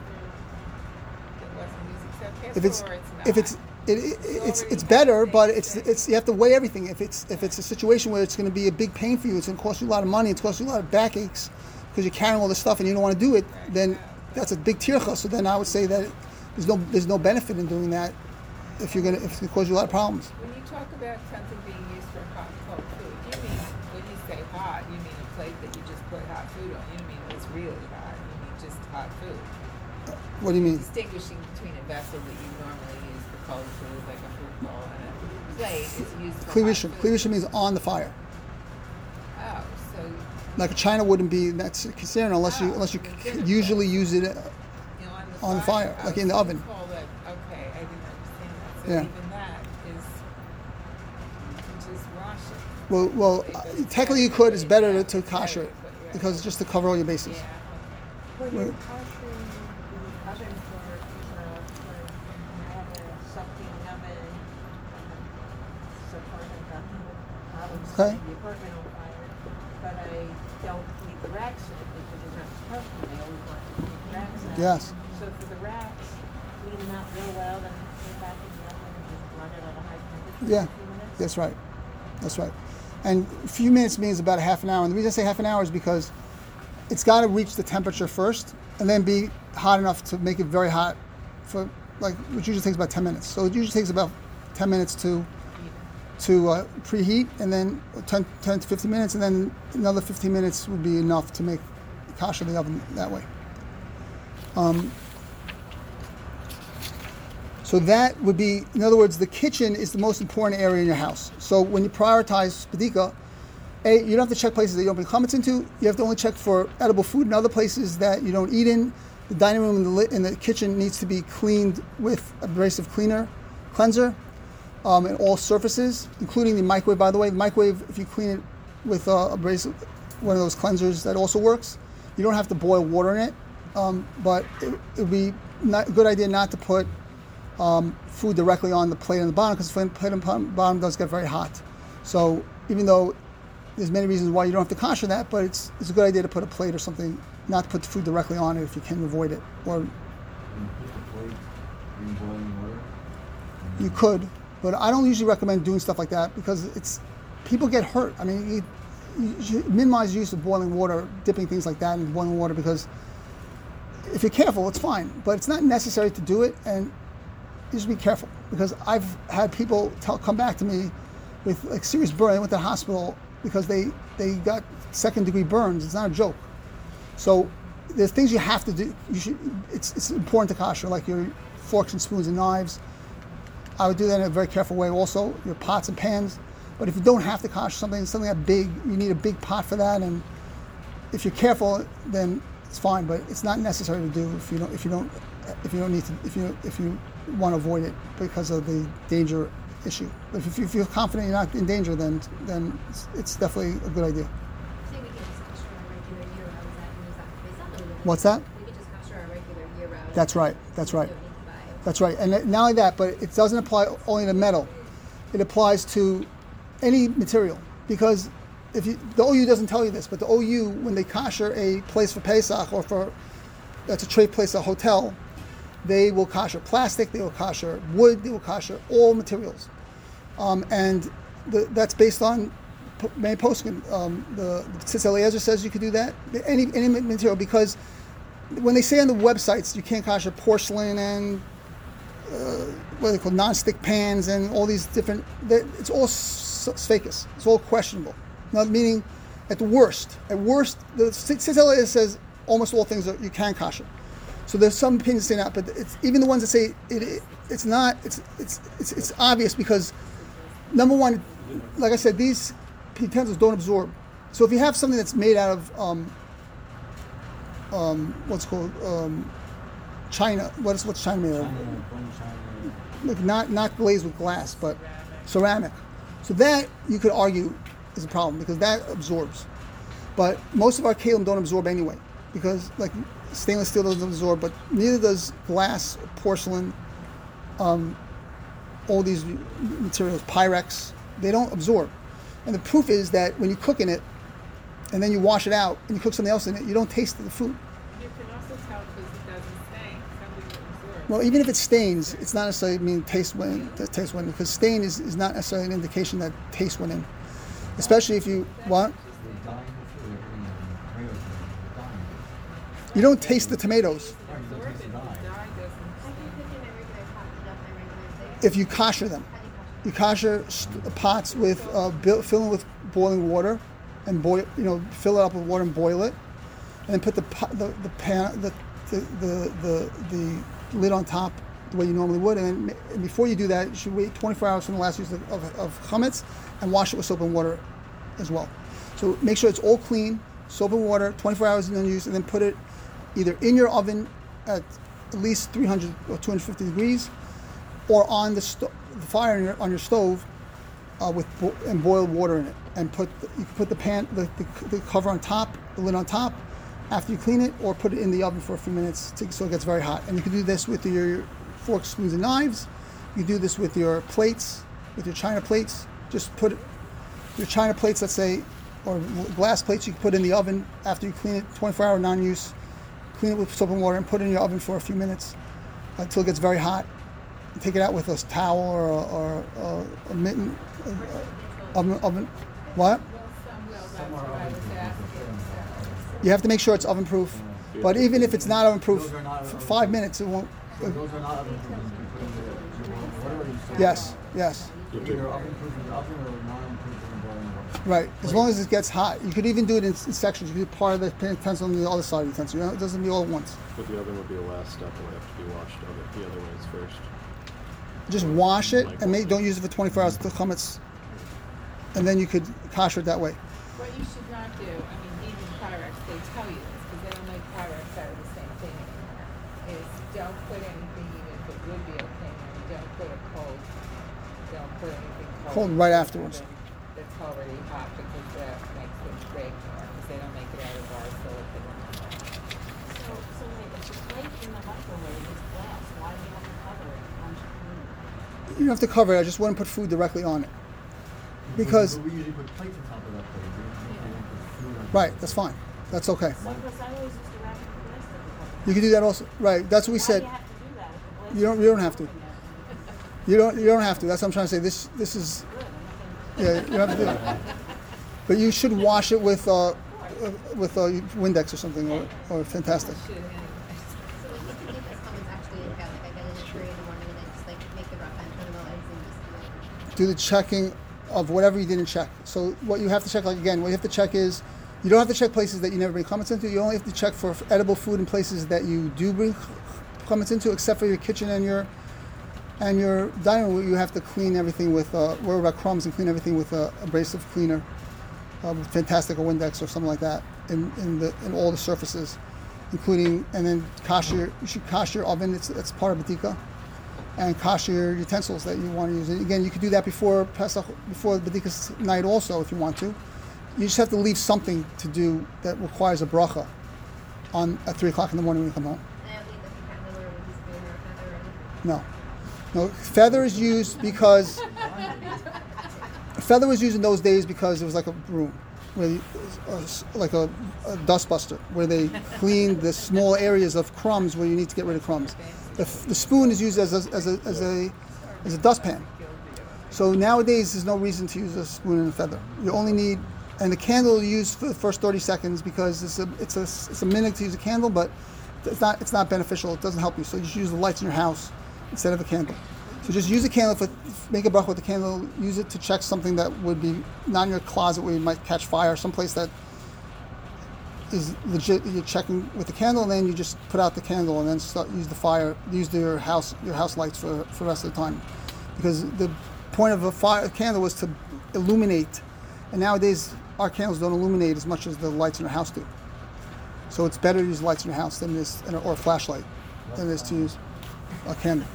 used except If it's or it's not. if it's it's better, but it's you have to weigh everything. If it's a situation where it's going to be a big pain for you, it's going to cost you a lot of money, it's going to cost you a lot of backaches because you're carrying all this stuff and you don't want to do it, then that's a big tircha. So then I would say that there's no benefit in doing that if it's going to cause you a lot of problems. When you talk about something being used for hot cold food, you mean when you say hot, you mean a plate that you just put hot food on. You don't mean it's really hot. You mean just hot food. What do you mean? Distinguishing between a vessel that you normally use for cold food, like a fruit bowl, and a plate is used for hot food. Klirishim means on the fire. Oh, so Like a china wouldn't be that's considered unless you usually use it. you know, On the fire, I like was in the gonna oven. call that, okay, I didn't understand that. So Yeah. even that is, you can just wash it. Well, technically you could. It's better to kasher it because just to cover all your bases. Yeah. When Right. you're cashing the oven for have a something oven, support I would Okay. set the apartment on fire, but I don't leave the racks in because you're not supposed to. They always want to keep the racks out. Yes. So for the racks, clean them out real well, then put them back in the oven and just run it at a high temperature Yeah. for a few minutes. That's right. That's right. And a few minutes means about a half an hour. And the reason I say half an hour is because it's got to reach the temperature first and then be hot enough to make it very hot for which usually takes about 10 minutes. So it usually takes about 10 minutes to preheat, and then 10 to 15 minutes, and then another 15 minutes would be enough to make kasher the oven that way. So that would be, in other words, the kitchen is the most important area in your house. So when you prioritize spadika, you don't have to check places that you don't bring chametz into. You have to only check for edible food and other places that you don't eat in. The dining room and the kitchen needs to be cleaned with abrasive cleanser, and all surfaces, including the microwave. By the way, the microwave, if you clean it with abrasive, one of those cleansers, that also works. You don't have to boil water in it, but it would be a good idea not to put food directly on the plate on the bottom, because the plate on the bottom does get very hot. So even though there's many reasons why you don't have to kasher that, but it's a good idea to put a plate or something, not to put the food directly on it if you can avoid it. Or When you put the plate in boiling water. you could, but I don't usually recommend doing stuff like that because people get hurt. I mean, you should minimize use of boiling water, dipping things like that in boiling water, because if you're careful, it's fine, but it's not necessary to do it, and you should be careful, because I've had people come back to me with like serious burn. They went to the hospital because they got second-degree burns. It's not a joke. So there's things you have to do. It's important to kasher, like your forks and spoons and knives. I would do that in a very careful way. Also, your pots and pans. But if you don't have to kasher something that big, you need a big pot for that. And if you're careful, then it's fine. But it's not necessary to do if you want to avoid it because of the danger issue. But if you feel confident you're not in danger, then it's definitely a good idea. Say we can just kasher our regular year round. Is that based on What's that? We can just kasher our regular year round. That's right. That's right. We don't need to buy. That's right. And not only that, but it doesn't apply only to metal. It applies to any material, because the OU doesn't tell you this, but the OU, when they kasher a place for Pesach or that's a trade place, a hotel, they will kasher plastic, they will kasher wood, they will kasher all materials. And that's based on many poskim. The Tzitz Eliezer says you could do that, any material, because when they say on the websites you can't kasher porcelain and what are they called, non-stick pans and all these different, it's all sfeikis. It's all questionable. Now, meaning, at worst, the Tzitz Eliezer says almost all things you can kasher. So there's some opinions saying that, but it's even the ones that say it's not. It's obvious because number one, like I said, these utensils don't absorb. So if you have something that's made out of what's called China, what's China made out of? China, bone China. Like not glazed with glass, but ceramic. So that you could argue is a problem because that absorbs. But most of our kalim don't absorb anyway because like stainless steel doesn't absorb, but neither does glass, porcelain, all these materials, Pyrex, they don't absorb. And the proof is that when you cook in it and then you wash it out and you cook something else in it, you don't taste the food. You can also tell because it doesn't stain. Something that absorbs. Well, even if it stains, it's not necessarily mean taste went in because stain is not necessarily an indication that taste went in. Especially if you what? They're dyeing the food. Everything in tomatoes, they're dyeing. You don't taste the tomatoes Right, you don't Absorb taste it. the The dye. dye doesn't How do you cook in my regular pot? Not my regular thing. if you kosher them. How do you cook? You kosher pots with fill them with boiling water, and boil. Fill it up with water and boil it, and then put the lid on top the way you normally would. And before you do that, you should wait 24 hours from the last use of chametz, and wash it with soap and water as well. So make sure it's all clean, soap and water, 24 hours in use, and then put it either in your oven at least 300 or 250 degrees, or on the fire on your stove and boiled water in it, and you can put the cover on top, the lid on top, after you clean it, or put it in the oven for a few minutes so it gets very hot. And you can do this with your forks, spoons, and knives. You do this with your plates, with your china plates. Just put your china plates, let's say, or glass plates, you can put in the oven after you clean it, 24-hour non-use. Clean it with soap and water and put it in your oven for a few minutes until it gets very hot. Take it out with a towel or a mitten, oven. What? Well, some will. That's Some are what I was oven-proof, asking. You have to make sure it's oven proof. But even if it's not oven proof, Those are not for oven 5 proof. minutes it won't. So those are not oven proof. You can put in whatever you say. Yes, yes, Either oven proof in the oven or non proof in the boiling water. right. As long as it gets hot, you could even do it in sections. You could do part of the utensil on the other side of the utensil. It doesn't be all at once. But the oven would be the last step and would have to be washed the other ways first. Just wash it and don't use it for 24 hours until chametz, and then you could kosher it that way. What you should not do, I mean, even Pyrex, they tell you this because they don't make Pyrex out of the same thing anymore, is don't put anything, even if it would be okay, don't put anything Cold right afterwards. That's already hot because that makes it break more because they don't make it out of our silicone anymore. So wait, if the plate in the microwave is glass, why do you have to cover it once you clean it? You don't have to cover it. I just wouldn't put food directly on it. Because- we usually put plates on top of that plate. We don't put food on Right, that's fine. That's okay. So, because I always used to wrap it in plastic to cover it. You can do that also. Right, that's what we Why said. do you have to do that if the You don't- plastic you don't is have to. open yet? You don't have to. That's what I'm trying to say. This is Good, I'm not yeah. You don't have to do it. But you should wash it with Windex or something or Fantastic. Should anyway. So like, if you keep this comments actually in bed, like I get in at 3 in the morning and then just like make the rough end, turn them all eggs and just Do the checking of whatever you didn't check. So what you have to check, like again, what you have to check is you don't have to check places that you never bring comments into. You only have to check for edible food in places that you do bring comments into, except for your kitchen and your dining room. Where you have to clean everything with worry about crumbs and clean everything with abrasive cleaner, with Fantastic or Windex or something like that in all the surfaces, including, and then you should kosher your oven. It's part of Batika. And kosher your utensils that you want to use. And again, you could do that before Pesach, before Badika's night also, if you want to. You just have to leave something to do that requires a bracha at 3 o'clock in the morning when you come home. I have leave like a candle or a spoon or a feather or anything. No, feather is used because feather was used in those days because it was like a broom, like a dust buster, where they cleaned the small areas of crumbs where you need to get rid of crumbs. The spoon is used as a dustpan. So nowadays, there's no reason to use a spoon and a feather. You only need, and the candle you use for the first 30 seconds because it's a minute to use a candle, but it's not beneficial. It doesn't help you. So you should use the lights in your house instead of a candle. So just use a candle make a bracha with the candle. Use it to check something that would be not in your closet where you might catch fire, someplace that is legit. You're checking with the candle, and then you just put out the candle, and then use your house lights for the rest of the time, because the point of a candle was to illuminate, and nowadays our candles don't illuminate as much as the lights in your house do. So it's better to use lights in your house than this, or a flashlight, than it is to use a candle.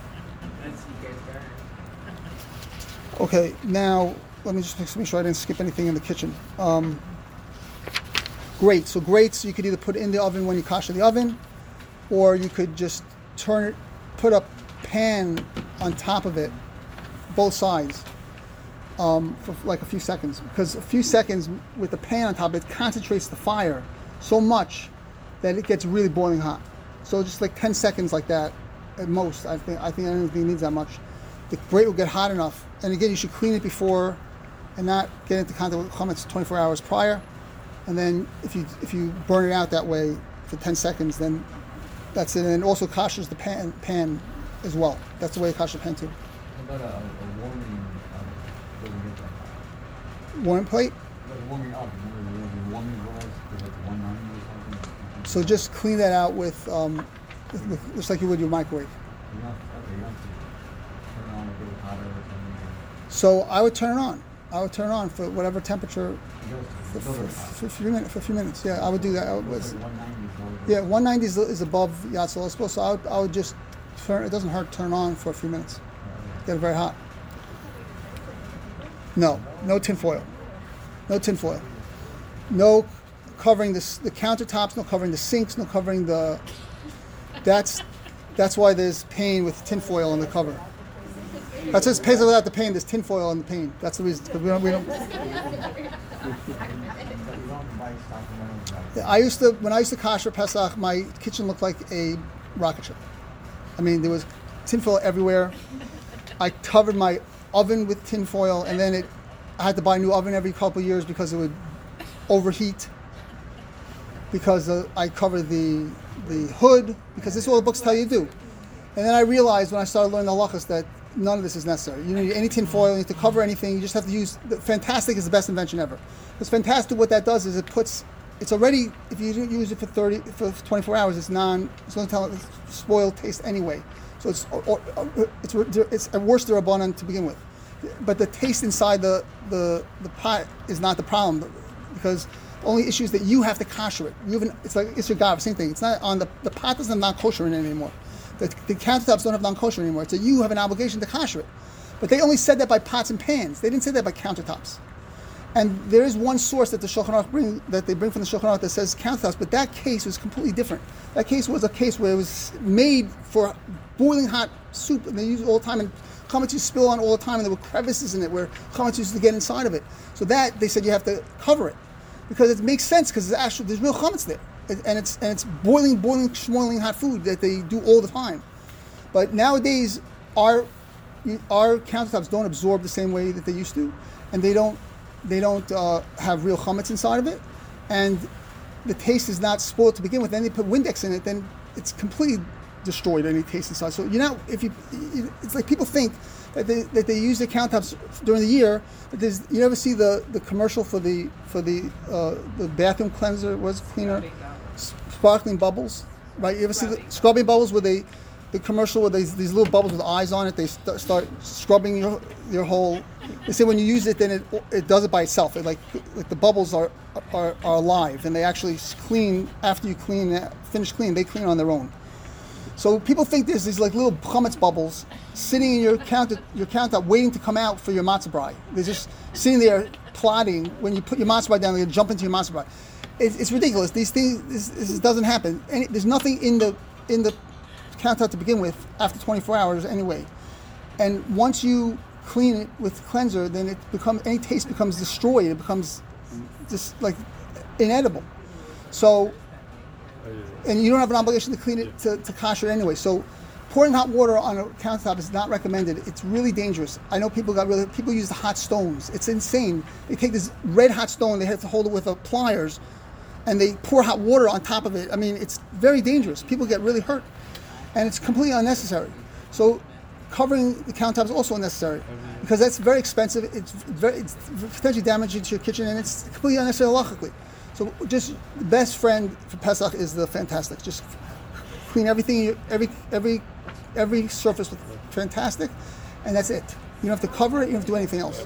Okay, now let me just make sure I didn't skip anything in the kitchen. Grates. So grates you could either put in the oven when you kosher the oven, or you could just put a pan on top of it, both sides, for like a few seconds. Because a few seconds with the pan on top, it concentrates the fire so much that it gets really boiling hot. So just like 10 seconds like that at most. I think anything needs that much. The grate will get hot enough. And again, you should clean it before and not get into contact with chametz 24 hours prior. And then if you burn it out that way for 10 seconds, then that's it. And it also koshers the pan as well. That's the way you kosher the pan too. How about a warming doesn't get that hot? Warming plate. But a warming oven, remember the warming was for like 190 or something? So just clean that out with just like you would your microwave. You don't have to turn it on a little hotter or something. So I would turn it on. I would turn it on for whatever temperature for a few minutes. Yeah, I would do that. Like 190 is always Yeah, 190 is above Yatzel Ospo, so I would just turn. It doesn't hurt to turn on for a few minutes. Get it very hot. No tin foil. No tin foil. No covering the countertops. No covering the sinks. No covering the. That's why there's pain with tin foil on the cover. That's just pays without the pain. There's tin foil on the pain. That's the reason. 'Cause we don't. Yeah, when I used to kosher Pesach, my kitchen looked like a rocket ship. I mean, there was tin foil everywhere. I covered my oven with tin foil, and then I had to buy a new oven every couple of years because it would overheat. Because I covered the hood, because this is all the books tell you to do. And then I realized when I started learning the halachas that none of this is necessary. You don't need any tin foil, you need to cover anything, you just have to use, Fantastic is the best invention ever. Because Fantastic, what that does is it's already, if you use it for 24 hours, it's going to tell it spoiled taste anyway. So it's a worse d'Rabbanan to begin with. But the taste inside the pot is not the problem, because the only issue is that you have to kosher it. It's like Isser Gav, same thing. It's not on the pot doesn't have non-kosher in it anymore. The countertops don't have non-kosher anymore. So you have an obligation to kosher it. But they only said that by pots and pans. They didn't say that by countertops. And there is one source that the Shulchan Aruch they bring from the Shulchan Aruch that says countertops, but that case was completely different. That case was a case where it was made for boiling hot soup, and they use it all the time, and chametz used to spill on all the time, and there were crevices in it where chametz used to get inside of it. So that they said you have to cover it because it makes sense because there's real chametz there, and it's boiling hot food that they do all the time. But nowadays our countertops don't absorb the same way that they used to, and they don't have real chametz inside of it, and the taste is not spoiled to begin with. Then they put Windex in it, then it's completely destroyed any taste inside. So it's like people think that they use their countertops during the year, but you never see the commercial for the bathroom cleanser, cleaner, sparkling bubbles, right? You ever see the scrubbing bubbles where the commercial with these little bubbles with eyes on it? They start scrubbing your whole. They say when you use it, then it does it by itself. Like the bubbles are alive, and they actually clean after you finish cleaning. They clean on their own. So people think there's these like little chametz bubbles sitting in your countertop waiting to come out for your matzah brai. They're just sitting there plotting. When you put your matzah brai down, they jump into your matzah brai. It's ridiculous. These things, this doesn't happen. There's nothing in the countertop to begin with after 24 hours anyway. And once you clean it with cleanser, then any taste becomes destroyed. It becomes just like inedible. So, and you don't have an obligation to clean it to kosher it anyway. So pouring hot water on a countertop is not recommended. It's really dangerous. I know people use the hot stones. It's insane. They take this red hot stone, they have to hold it with pliers, and they pour hot water on top of it. I mean, it's very dangerous. People get really hurt, and it's completely unnecessary. So covering the countertop is also unnecessary because that's very expensive. It's potentially damaging to your kitchen, and it's completely unnecessary halachically. So just the best friend for Pesach is the Fantastic. Just clean everything, every surface with Fantastic, and that's it. You don't have to cover it. You don't have to do anything else.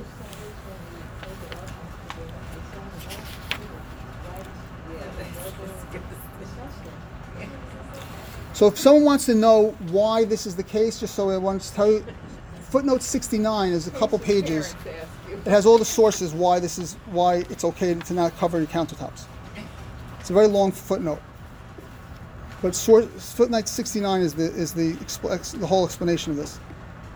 So if someone wants to know why this is the case, just so I want to tell you, footnote 69 is a couple pages. It has all the sources why it's okay to not cover your countertops. It's a very long footnote, but footnote 69 is the whole explanation of this.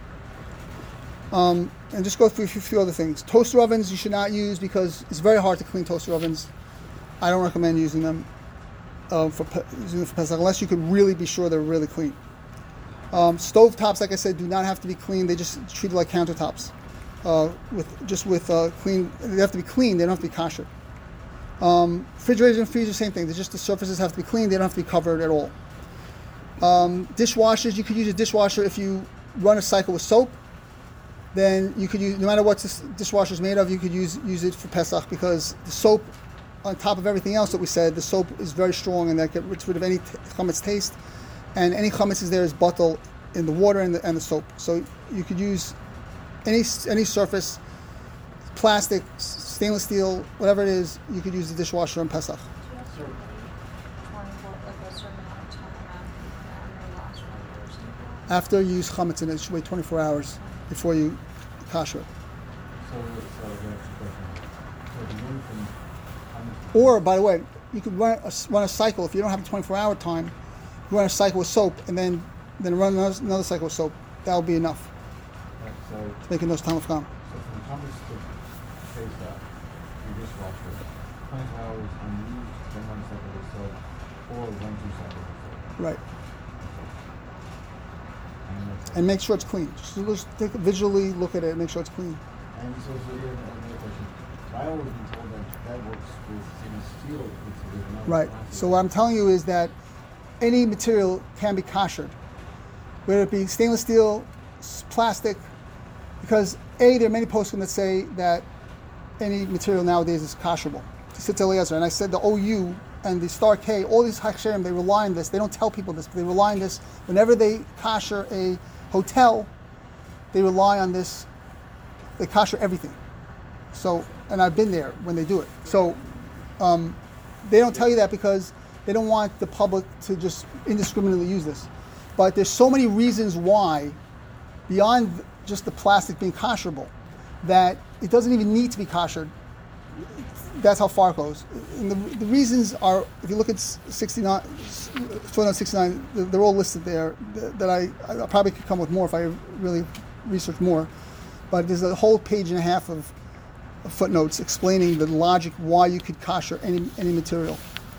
And just go through a few other things. Toaster ovens you should not use because it's very hard to clean toaster ovens. I don't recommend using them for Pesach unless you could really be sure they're really clean. Stove tops, like I said, do not have to be clean. They just treat it like countertops. With clean, they have to be clean. They don't have to be kosher. Refrigerators and freezers, same thing. The surfaces have to be clean. They don't have to be covered at all. Dishwashers, you could use a dishwasher if you run a cycle with soap. Then you could use, no matter what this dishwasher is made of, you could use it for Pesach because the soap, on top of everything else that we said, the soap is very strong and that gets rid of any chametz taste, and any chametz is there is bottle in the water and the soap. So you could use any surface, plastic, stainless steel, whatever it is, you could use the dishwasher on Pesach. Do you have to wait 24, like a certain amount of time after the last one or something? After you use chametz in it, you should wait 24 hours before you kosher it. So that's a question. So the one from Or, by the way, you could run a cycle. If you don't have a 24-hour time, you run a cycle with soap and then run another cycle with soap. That will be enough so to make those time of Cham. So from Thomas to Pesach, your dishwasher, 24 hours unused, then one cycle of soap, or run 2 cycles of soap. Right. And that's it. And make sure it's clean. Just visually look at it and make sure it's clean. And so here's another question. I always been told that works with stainless steel. With another Right. plastic. So what I'm telling you is that any material can be koshered, whether it be stainless steel, plastic, because there are many poskim that say that any material nowadays is kosherable. Tzitz Eliezer, and I said the OU and the Star K, all these haksherim, they rely on this. They don't tell people this, but they rely on this. Whenever they kosher a hotel, they rely on this. They kosher everything. So, and I've been there when they do it. So, they don't tell you that because they don't want the public to just indiscriminately use this. But there's so many reasons why, beyond just the plastic being kosherable, that it doesn't even need to be koshered. That's how far it goes. And the reasons are, if you look at 69, they're all listed there. That I probably could come with more if I really research more. But there's a whole page and a half of footnotes explaining the logic why you could kosher any material.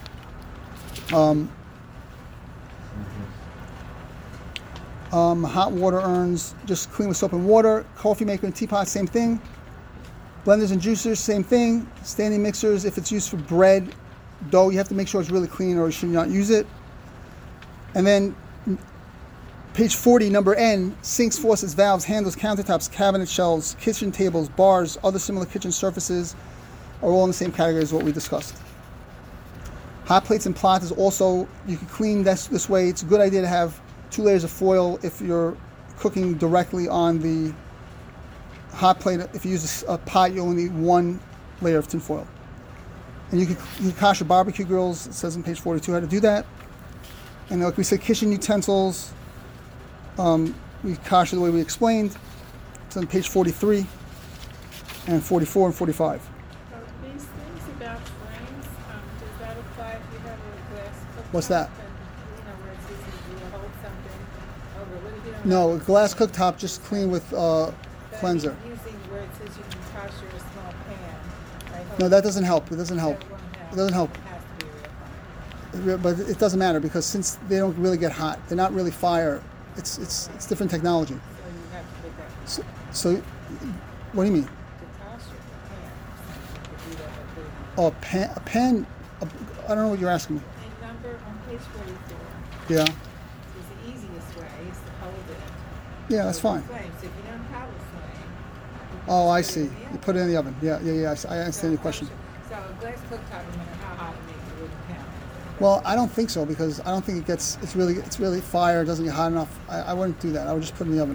Hot water urns, just clean with soap and water. Coffee maker and teapot, same thing. Blenders and juicers, same thing. Standing mixers, if it's used for bread, dough, you have to make sure it's really clean or you should not use it. And then page 40, number N, sinks, faucets, valves, handles, countertops, cabinet shelves, kitchen tables, bars, other similar kitchen surfaces are all in the same category as what we discussed. Hot plates and platters is also, you can clean this way. It's a good idea to have 2 layers of foil if you're cooking directly on the hot plate. If you use a pot, you only need 1 layer of tin foil. And you can kosher barbecue grills. It says on page 42 how to do that. And like we said, kitchen utensils, we kosher the way we explained. It's on page 43 and 44 and 45. These things about frames, does that apply if you have a glass cooktop? What's that? And, where it's easy to hold something over. What if you don't No, a have- glass cooktop, just clean with But cleanser. Using where it says you can kosher a small pan. Right? No, that doesn't help. It doesn't help. That won't help. It doesn't help. It has to be a real pan. But it doesn't matter because since they don't really get hot, they're not really fire. It's different technology. So you have to put that So what do you mean? to kosher the pan. To do that with Oh, a pan. I don't know what you're asking me. And number on page 44 Yeah, is the easiest way is to hold it. yeah, that's over the fine. flame. So if you don't have a flame, Oh, I put it see. in the You oven. put it in the oven. Yeah. I understand your question. So So a glass cooktop, no matter how hot it is, it wouldn't count. Well, I don't think so because I don't think it gets. It's really fire. It doesn't get hot enough. I wouldn't do that. I would just put it in the oven.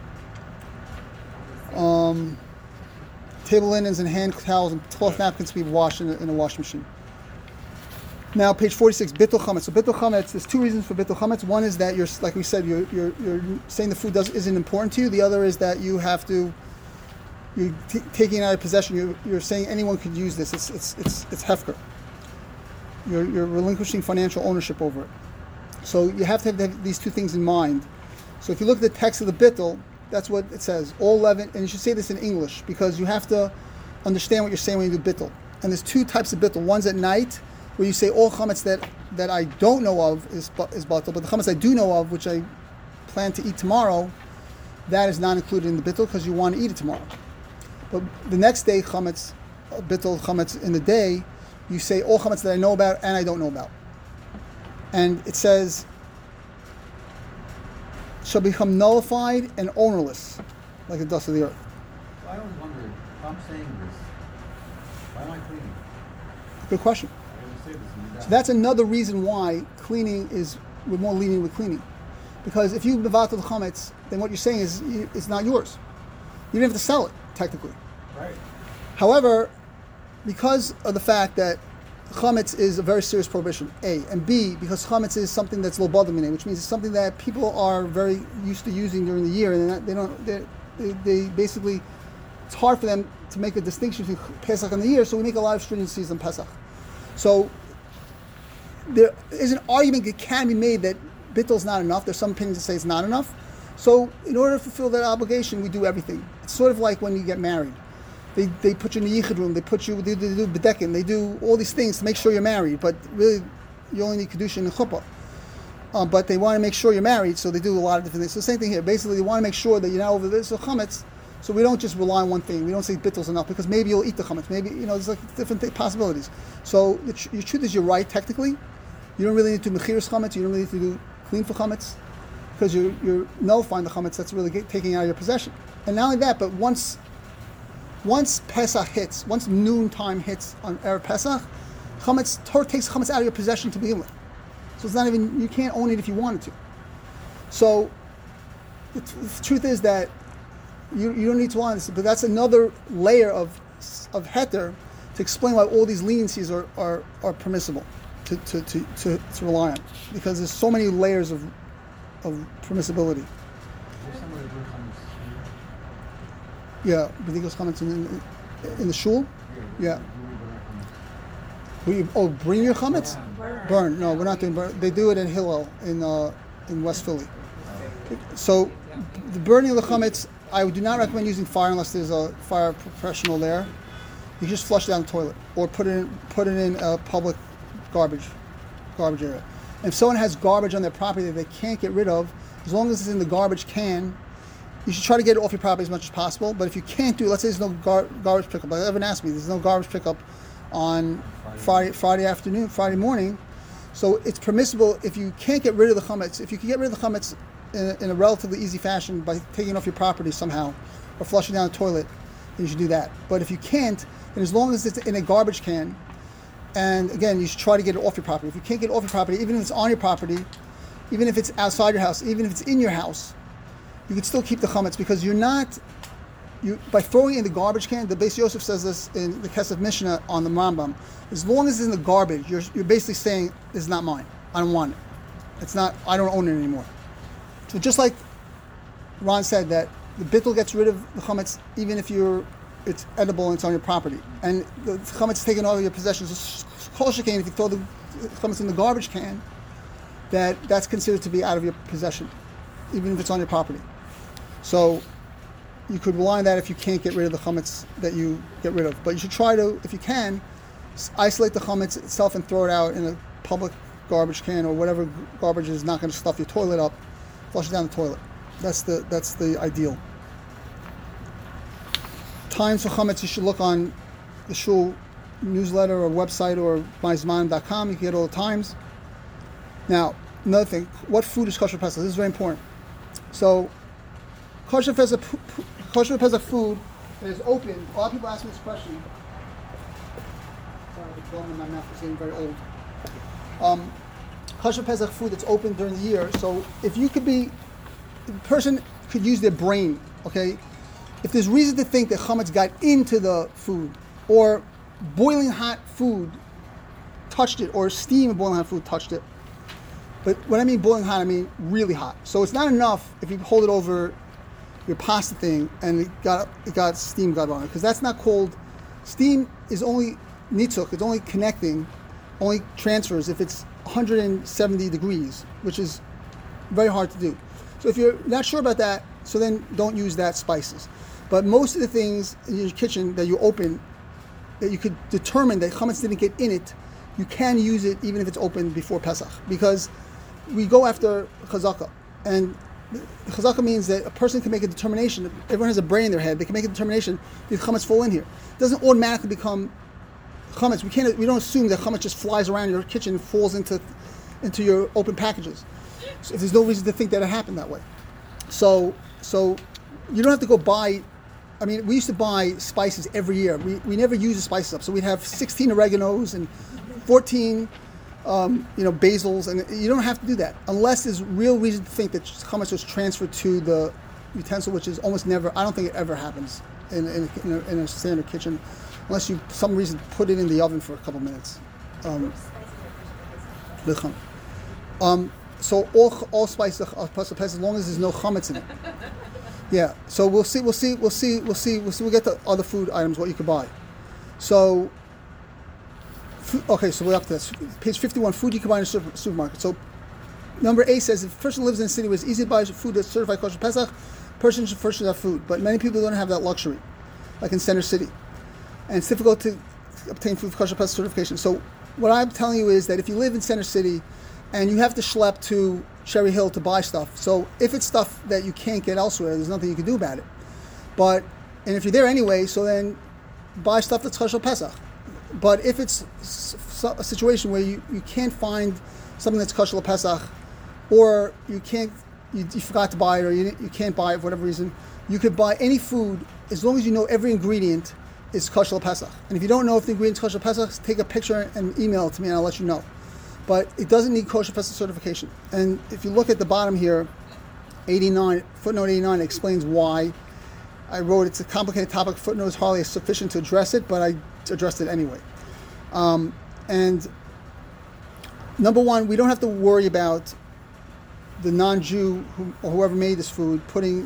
Table linens and hand towels and cloth napkins to be washed in a washing machine. Now, page 46, bittul chametz. So bittul chametz. There's two reasons for bittul chametz. One is that you're, like we said, you're saying the food isn't important to you. The other is that you have to. You're taking it out of possession. You're saying anyone could use this. It's hefker. You're relinquishing financial ownership over it. So you have to have these two things in mind. So if you look at the text of the bittul, that's what it says. All leaven, and you should say this in English because you have to understand what you're saying when you do bittul. And there's two types of bittul. One's at night, where you say all chametz that I don't know of is bittul, but the chametz I do know of, which I plan to eat tomorrow, that is not included in the bittul because you want to eat it tomorrow. But the next day, chametz, bittul chametz in the day, you say all chametz that I know about and I don't know about. And it says, shall become nullified and ownerless, like the dust of the earth. Well, I always wondered, if I'm saying this, why am I cleaning? Good question. I always say this in the So that's another reason why we're more lenient with cleaning. Because if you mevatel the chametz, then what you're saying is it's not yours. You didn't have to sell it, technically. Right. However, because of the fact that chametz is a very serious prohibition, A, and B, because chametz is something that's lo badamine, which means it's something that people are very used to using during the year, and they basically, it's hard for them to make a distinction between Pesach and the year, so we make a lot of stringencies on Pesach. So there is an argument that can be made that bittul is not enough. There's some opinions that say it's not enough. So in order to fulfill that obligation, we do everything. It's sort of like when you get married. They put you in the yichud room, they do bedekin, they do all these things to make sure you're married, but really you only need kedushin and chuppah. But they want to make sure you're married, so they do a lot of different things. So the same thing here. Basically, they want to make sure that you're not over this. So chametz, so we don't just rely on one thing. We don't say bittul's enough because maybe you'll eat the chametz. Maybe, there's like different possibilities. So your truth is you're right technically. You don't really need to mechiras chametz. You don't really need to do clean for chametz because you're nullifying the chametz that's really taking out of your possession. And not only that, but once Pesach hits, once noon time hits on Erev Pesach, Torah takes chametz out of your possession to begin with. So it's not even, you can't own it if you wanted to. So the truth is that you don't need to own this, but that's another layer of heter to explain why all these leniencies are permissible to rely on, because there's so many layers of permissibility. Is there somewhere to do chametz? Yeah, B'dikas chametz in the shul. Yeah. Bring your chametz? Burn. No, we're not doing burn. They do it in Hillel in West Philly. So the burning of the chametz, I do not recommend using fire unless there's a fire professional there. You just flush it down the toilet or put it in a public garbage area. And if someone has garbage on their property that they can't get rid of, as long as it's in the garbage can, you should try to get it off your property as much as possible. But if you can't do it, let's say there's no garbage pickup. Like everyone asked me, there's no garbage pickup on Friday afternoon, Friday morning. So it's permissible if you can't get rid of the chametz. If you can get rid of the chametz in a relatively easy fashion by taking it off your property somehow or flushing down the toilet, then you should do that. But if you can't, then as long as it's in a garbage can, and again, you should try to get it off your property. If you can't get it off your property, even if it's on your property, even if it's outside your house, even if it's in your house, you can still keep the chametz because by throwing it in the garbage can, the Beis Yosef says this in the Kesef Mishnah on the Rambam, as long as it's in the garbage, you're basically saying, this is not mine. I don't want it. It's not, I don't own it anymore. So just like Ron said that the bittul gets rid of the chametz even if it's edible and it's on your property. And the chametz is taken out of your possessions. Kol shekain, if you throw the chametz in the garbage can, that's considered to be out of your possession, even if it's on your property. So you could rely on that if you can't get rid of the chametz that you get rid of. But you should try to, if you can, isolate the chametz itself and throw it out in a public garbage can or whatever garbage is not going to stuff your toilet up. Flush it down the toilet. That's the ideal. Times for chametz, you should look on the shul newsletter or website or myzman.com. You can get all the times. Now, another thing, what food is kosher pesach? This is very important. So, kosher pesach food that is open. A lot of people ask me this question. gum in my mouth is getting very old. Kosher Pesach food that's open during the year. So if the person could use their brain, okay? If there's reason to think that chametz got into the food, or boiling hot food touched it, or steam of boiling hot food touched it. But when I mean boiling hot, I mean really hot. So it's not enough if you hold it over your pasta thing and it got steam got on it, because that's not called steam. Is only nitzuk. It's only connecting, only transfers if it's 170 degrees, which is very hard to do. So if you're not sure about that, so then don't use that spices. But most of the things in your kitchen that you open, that you could determine that chametz didn't get in it, you can use it even if it's open before Pesach, because we go after chazaka, and chazaka means that a person can make a determination. Everyone has a brain in their head; they can make a determination. Did chametz fall in here? It doesn't automatically become chametz. We don't assume that chametz just flies around your kitchen and falls into your open packages. So if there's no reason to think that it happened that way. So you don't have to go buy. I mean, we used to buy spices every year. We never use the spices up. So we'd have 16 oreganos and 14, basils, and you don't have to do that unless there's real reason to think that chametz was transferred to the utensil, which is almost never. I don't think it ever happens in a standard kitchen, unless you some reason put it in the oven for a couple minutes. So all spices as long as there's no chametz in it. Yeah. So we'll see. We'll get to other food items what you could buy. So. Okay, so we're up to this. Page 51, food you can buy in a supermarket. So number A says, if a person lives in a city where it's easy to buy food that's certified kosher Pesach, person should first have food. But many people don't have that luxury, like in Center City. And it's difficult to obtain food for kosher Pesach certification. So what I'm telling you is that if you live in Center City and you have to schlep to Cherry Hill to buy stuff, so if it's stuff that you can't get elsewhere, there's nothing you can do about it. And if you're there anyway, so then buy stuff that's kosher Pesach. But if it's a situation where you can't find something that's kosher Pesach, or you forgot to buy it, or you can't buy it for whatever reason, you could buy any food as long as you know every ingredient is kosher Pesach. And if you don't know if the ingredient is kosher Pesach, take a picture and email it to me and I'll let you know. But it doesn't need kosher Pesach certification. And if you look at the bottom here, 89, footnote 89 explains why. I wrote it's a complicated topic. Footnote is hardly sufficient to address it, but I addressed it anyway. And number one, we don't have to worry about the non-Jew or whoever made this food putting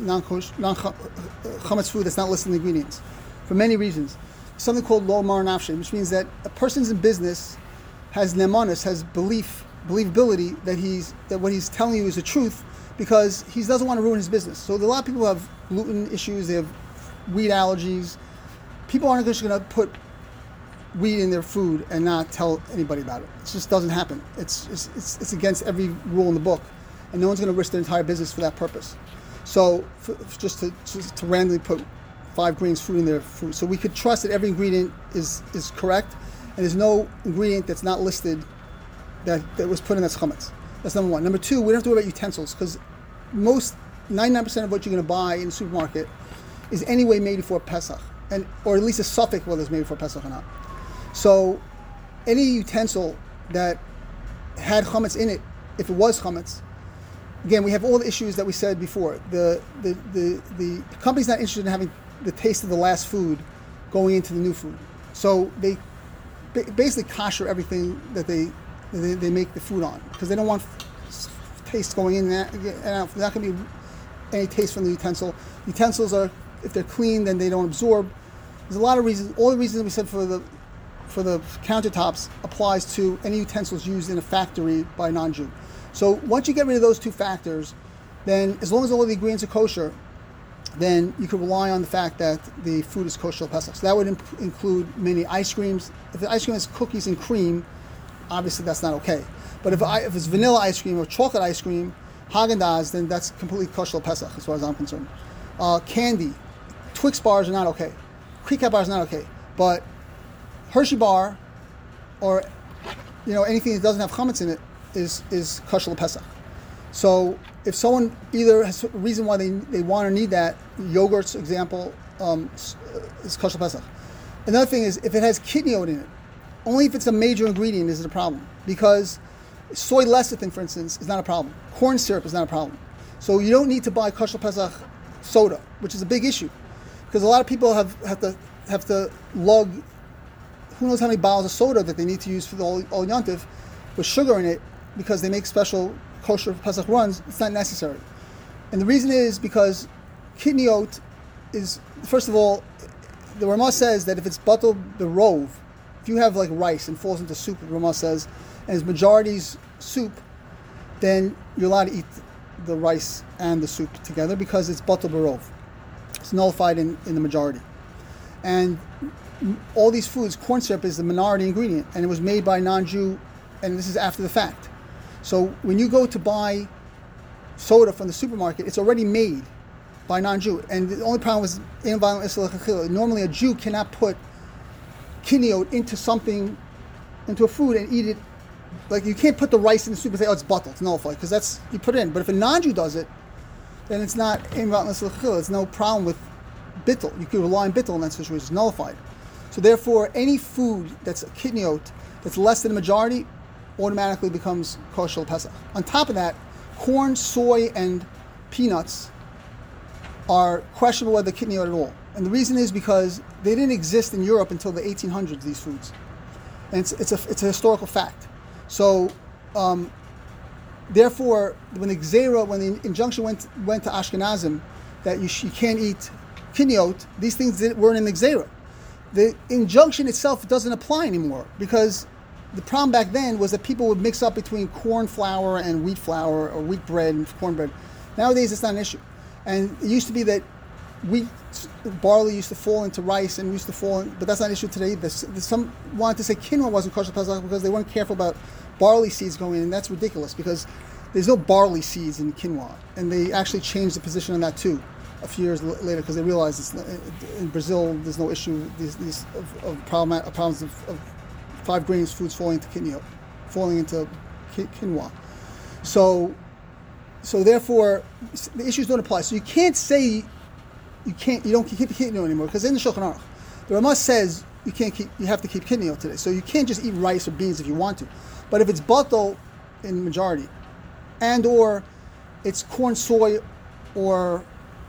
chametz food that's not listed in the ingredients for many reasons. Something called lo mar nafshe, which means that a person's in business has nemanus, has believability that what he's telling you is the truth, because he doesn't want to ruin his business. So a lot of people who have gluten issues, they have wheat allergies. People aren't just going to put wheat in their food and not tell anybody about it. It just doesn't happen. It's against every rule in the book, and no one's going to risk their entire business for that purpose. So just to randomly put 5 grains fruit in their food, so we could trust that every ingredient is correct, and there's no ingredient that's not listed that was put in that's chametz. That's number one. Number two, we don't have to worry about utensils, because 99% of what you're going to buy in the supermarket is anyway made before Pesach, or at least a suffix whether it's made before Pesach or not. So any utensil that had chametz in it, if it was chametz, again, we have all the issues that we said before. The company's not interested in having the taste of the last food going into the new food. So they basically kosher everything that they make the food on, because they don't want taste going in and out. There's not going to be any taste from the utensil. Utensils are, if they're clean, then they don't absorb. There's a lot of reasons. All the reasons we said for the countertops applies to any utensils used in a factory by a non-Jew. So once you get rid of those two factors, then as long as all the ingredients are kosher, then you can rely on the fact that the food is kosher Pesach. So that would include many ice creams. If the ice cream has cookies and cream, obviously that's not okay. But if it's vanilla ice cream or chocolate ice cream, Haagen-Dazs, then that's completely kosher Pesach as far as I'm concerned. Candy, Twix bars are not okay. Kit Kat bars are not okay. But Hershey bar, or anything that doesn't have chametz in it, is kosher Pesach. So if someone either has a reason why they want or need that, yogurt's example is kosher Pesach. Another thing is if it has kidney oat in it, only if it's a major ingredient is it a problem. Because soy lecithin, for instance, is not a problem. Corn syrup is not a problem. So you don't need to buy kosher Pesach soda, which is a big issue. Because a lot of people have to lug who knows how many bottles of soda that they need to use for the Ol Yontif with sugar in it because they make special kosher Pesach runs. It's not necessary. And the reason is because kidneyot is, first of all, the Ramah says that if it's batel berov, if you have like rice and falls into soup, the Ramah says, and it's majority's soup, then you're allowed to eat the rice and the soup together because it's batel berov. It's nullified in the majority. And all these foods, corn syrup is the minority ingredient, and it was made by a non-Jew, and this is after the fact. So when you go to buy soda from the supermarket, it's already made by a non-Jew. And the only problem was normally a Jew cannot put kidneyot into a food and eat it. Like you can't put the rice in the soup and say, oh, it's batel, it's nullified, because that's, you put it in. But if a non-Jew does it, then it's not, it's no problem with bittul. You can rely on bittul in that situation, it's nullified. So therefore, any food that's kidneyot, that's less than the majority, automatically becomes kosher Pesach. On top of that, corn, soy, and peanuts are questionable whether kidneyot at all. And the reason is because they didn't exist in Europe until the 1800s, these foods. And it's a historical fact. So, therefore, when the injunction went to Ashkenazim that you can't eat kidneyot, these things weren't in the Gzeira. The injunction itself doesn't apply anymore because the problem back then was that people would mix up between corn flour and wheat flour or wheat bread and cornbread. Nowadays, it's not an issue. And it used to be that barley used to fall into rice and used to fall in, but that's not an issue today. Some wanted to say quinoa wasn't kosher Pesach because they weren't careful about barley seeds going in, and that's ridiculous because there's no barley seeds in quinoa. And they actually changed the position on that too a few years later because they realized in Brazil there's no issue these problems of 5 grains foods falling into quinoa. So therefore the issues don't apply. So you can't say you don't keep kidneyot anymore because in the Shulchan Aruch the Ramah says you have to keep kidneyot today. So you can't just eat rice or beans if you want to. But if it's batel in the majority and or it's corn, soy, or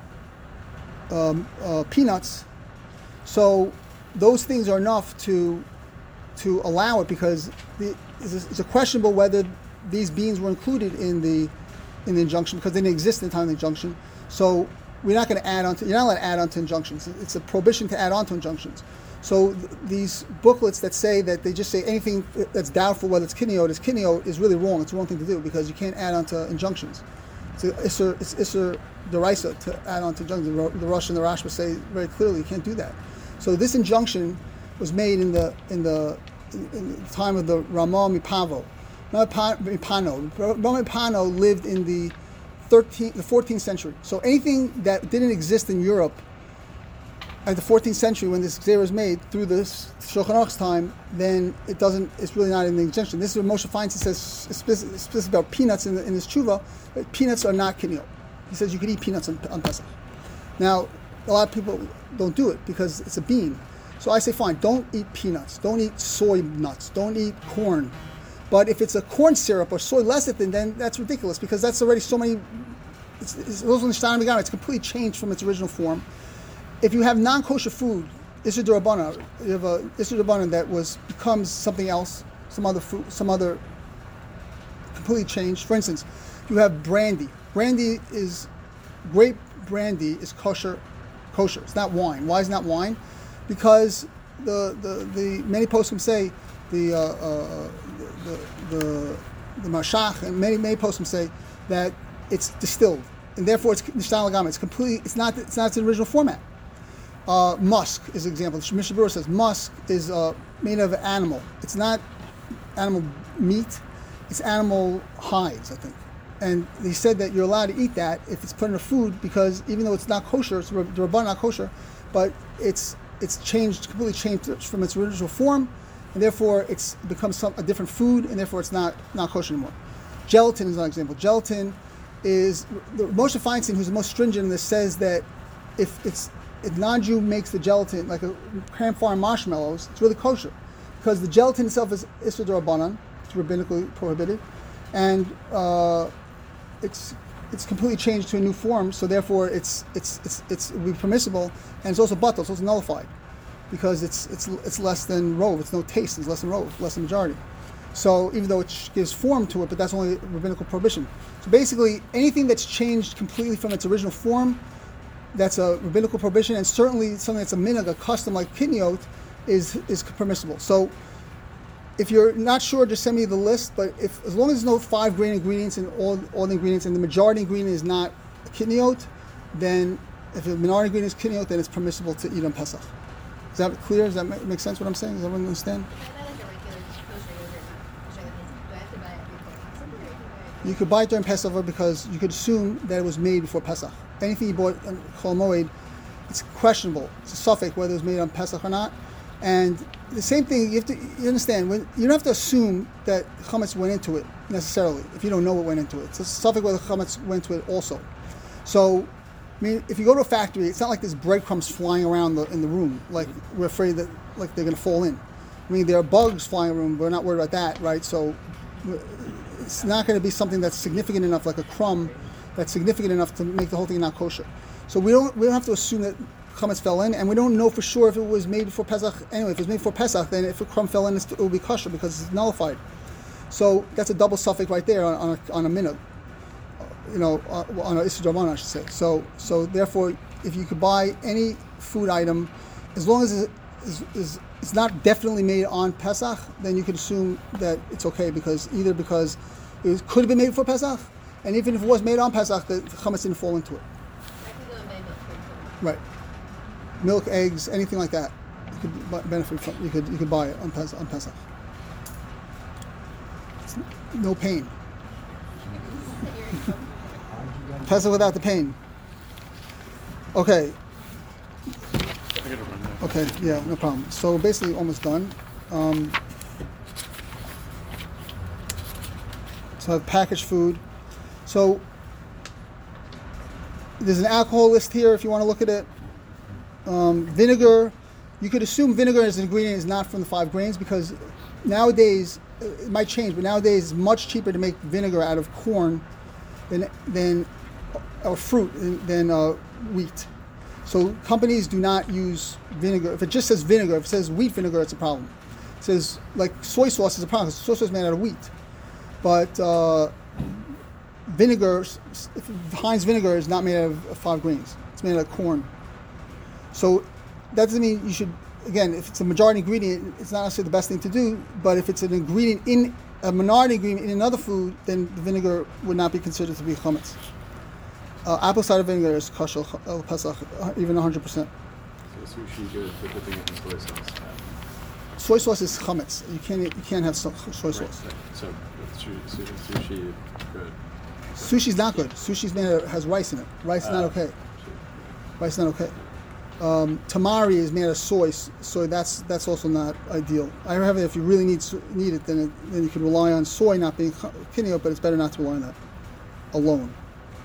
peanuts, so those things are enough to allow it because it's a questionable whether these beans were included in the injunction because they didn't exist at the time of the injunction. So we're not going to add on to. You're not allowed to add on to injunctions. It's a prohibition to add on to injunctions. So these booklets that say that they just say anything that's doubtful whether it's kidneyot is really wrong. It's the wrong thing to do because you can't add on to injunctions. It's Isser Deraisa to add on to injunctions. The Rosh and the Rashba say very clearly you can't do that. So this injunction was made in the time of the Ramah Mipano. Ramah Mipano lived in the 14th century. So anything that didn't exist in Europe at the 14th century when this Gzeira was made through this Shulchan Aruch's time, then it's really not in the injunction. This is what Moshe Feinstein says specifically about peanuts in his tshuva. That peanuts are not kidneyot. He says you can eat peanuts on Pesach. Now, a lot of people don't do it because it's a bean. So I say, fine, don't eat peanuts, don't eat soy nuts, don't eat corn. But if it's a corn syrup or soy lecithin, then that's ridiculous because that's already so many. It's completely changed from its original form. If you have non-kosher food, Isser D'Rabbanan, you have a Isser D'Rabbanan that becomes something else, some other completely changed. For instance, you have brandy. Grape brandy is kosher. It's not wine. Why is it not wine? Because the many poskim say the Mashach and many poskim say that it's distilled and therefore it's nishtan l'gamra. It's completely. It's not its original format. Musk is an example. Mishnah Berurah says musk is made of animal. It's not animal meat. It's animal hides, I think. And he said that you're allowed to eat that if it's put in a food because even though it's not kosher, it's Rabban not kosher, but it's completely changed from its original form, and therefore it's becomes a different food, and therefore it's not kosher anymore. Gelatin is another example. Gelatin is Moshe Feinstein, who's the most stringent in this, says that if non-Jew makes the gelatin like a cram farm marshmallows, it's really kosher because the gelatin itself is Isur D'Rabbanan, it's rabbinically prohibited, and it's completely changed to a new form. So therefore, it would be permissible, and it's also batal, so it's nullified, because it's less than rov. It's no taste. It's less than rov, less than majority. So even though it gives form to it, but that's only rabbinical prohibition. So basically, anything that's changed completely from its original form, that's a rabbinical prohibition, and certainly something that's a minhag, a custom like kidneyot, is permissible. So if you're not sure, just send me the list. But as long as there's no 5 grain ingredients in all the ingredients, and the majority ingredient is not kidneyot, then if the minority ingredient is kidneyot, then it's permissible to eat on Pesach. Is that clear? Does that make sense? What I'm saying? Does everyone understand? If I buy like a regular kosher yogurt, do I have to buy it before Passover, or can I? You could buy it during Passover because you could assume that it was made before Pesach. Anything you bought on Chol Moed, it's questionable. It's a suffix whether it was made on Pesach or not. And the same thing, you understand, when you don't have to assume that chametz went into it necessarily if you don't know what went into it. It's a suffix whether chametz went into it also. So, I mean, if you go to a factory, it's not like there's breadcrumbs flying around in the room, like we're afraid that like they're going to fall in. I mean, there are bugs flying around, but we're not worried about that, right? So it's not going to be something that's significant enough, like a crumb, that's significant enough to make the whole thing not kosher. So we don't have to assume that chametz fell in, and we don't know for sure if it was made before Pesach. Anyway, if it was made before Pesach, then if a crumb fell in, it will be kosher because it's nullified. So that's a double suffix right there on a minhag, on an Isur D'Rabbanan, I should say. So therefore, if you could buy any food item, as long as it's not definitely made on Pesach, then you could assume that it's okay because it could have been made before Pesach, and even if it was made on Pesach, the chametz didn't fall into it. I can go and buy milk for example. Right. Milk, eggs, anything like that, you could benefit from. You could buy it on Pesach. It's no pain. Pesach without the pain. Okay. I gotta run now. Okay. Yeah. No problem. So we're basically almost done. So I have packaged food. So there's an alcohol list here if you want to look at it. Vinegar, you could assume vinegar as an ingredient is not from the 5 grains because nowadays, it might change, but nowadays it's much cheaper to make vinegar out of corn than or fruit than wheat. So companies do not use vinegar. If it just says vinegar, if it says wheat vinegar, it's a problem. It says like soy sauce is a problem because soy sauce is made out of wheat. But vinegar, Heinz vinegar is not made out of 5 grains. It's made out of corn. So that doesn't mean you should, again, if it's a majority ingredient, it's not necessarily the best thing to do, but if it's an ingredient in a minority ingredient in another food, then the vinegar would not be considered to be chametz. Apple cider vinegar is kosher Pesach, even 100%. So sushi good for dipping it in soy sauce. Soy sauce is chametz. You can't have soy sauce. Right. So sushi good. Sushi's not good. Sushi's has rice in it. Rice is not okay. Rice is not okay. Tamari is made out of soy, so that's also not ideal. I have it if you really need it, then you can rely on soy not being kidneyot, but it's better not to rely on that alone.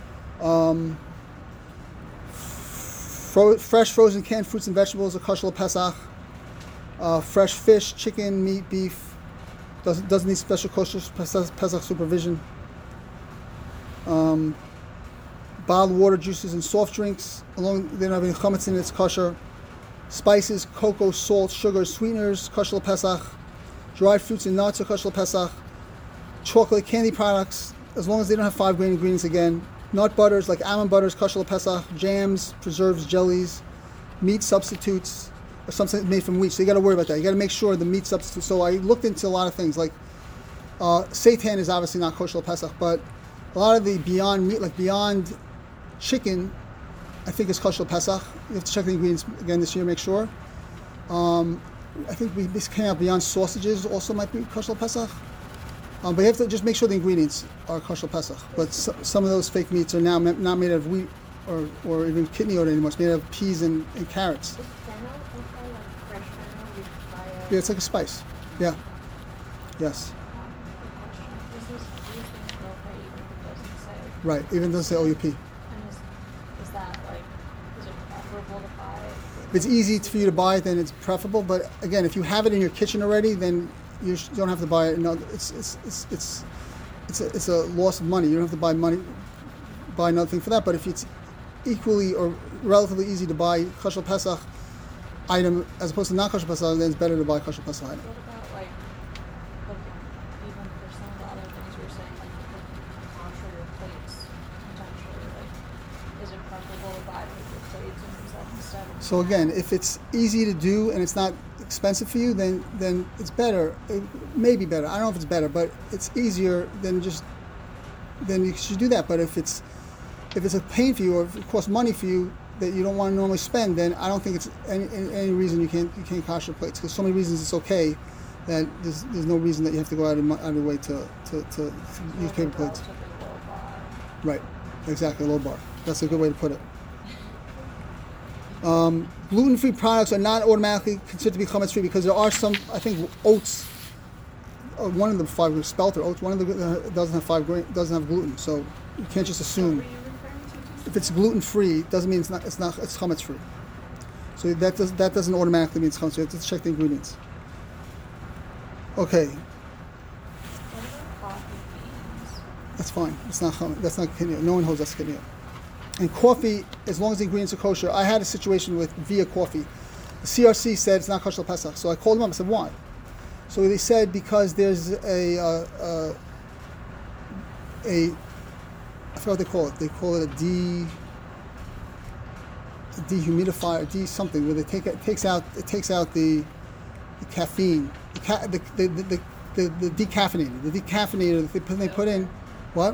Fresh frozen canned fruits and vegetables are kosher Pesach. Fresh fish, chicken, meat, beef doesn't need special kosher Pesach supervision. Bottled water, juices, and soft drinks. They don't have any chametz in it, it's kosher. Spices, cocoa, salt, sugar, sweeteners, kosher Pesach. Dried fruits and nuts are kosher Pesach. Chocolate, candy products, as long as they don't have 5 grain ingredients again. Nut butters like almond butters, kosher Pesach. Jams, preserves, jellies, meat substitutes, or something made from wheat. So you got to worry about that. You got to make sure the meat substitute. So I looked into a lot of things like seitan is obviously not kosher Pesach, but a lot of the beyond meat, like beyond chicken, I think is kosher Pesach. You have to check the ingredients again this year, make sure. I think this came out beyond sausages also might be kosher Pesach. But you have to just make sure the ingredients are kosher Pesach. But some of those fake meats are now not made out of wheat or even kidney oil anymore. It's made out of peas and carrots. Is fennel okay, like fresh fennel? You should buy it. Yeah, it's like a spice. Yeah. Yes. These things are okay even if it doesn't say. Right. Even though it say OUP. And is that like, is it preferable to buy If it's easy for you to buy it, then it's preferable. But again, if you have it in your kitchen already, then you don't have to buy it. No, it's a loss of money. You don't have to buy another thing for that. But if it's equally or relatively easy to buy kosher Pesach item as opposed to not kosher Pesach, then it's better to buy kosher Pesach item. What about like cooking? Even for some of the other things you were saying, like cooking kosher your plates potentially, like is it preferable to buy paper plates and use that instead of So again, if it's easy to do and it's not expensive for you, then it's better. It may be better. I don't know if it's better, but it's easier than then you should do that. But if it's a pain for you or if it costs money for you that you don't want to normally spend, then I don't think it's any reason you can't kosher plates. Because so many reasons it's okay that there's no reason that you have to go out of your way to use paper plates. relatively low bar? Right, exactly, low bar. That's a good way to put it. Gluten-free products are not automatically considered to be chametz-free because there are some, I think, oats. One of the 5 grain spelter oats. One of the doesn't have gluten, so you can't just assume. What were you referring to just If it's gluten-free, doesn't mean it's chametz-free. So that doesn't automatically mean it's chametz-free. You have to check the ingredients. Okay, What about coffee beans? that's fine. It's not chametz. That's not kiniyah. No one holds that's kiniyah. And coffee, as long as the ingredients are kosher. I had a situation with Via Coffee. The CRC said it's not kosher Pesach, so I called them up. I said, why? So they said because there's I forgot what they call it. They call it a dehumidifier, something where it takes out the caffeine, the decaffeinator. The decaffeinator that they put in what?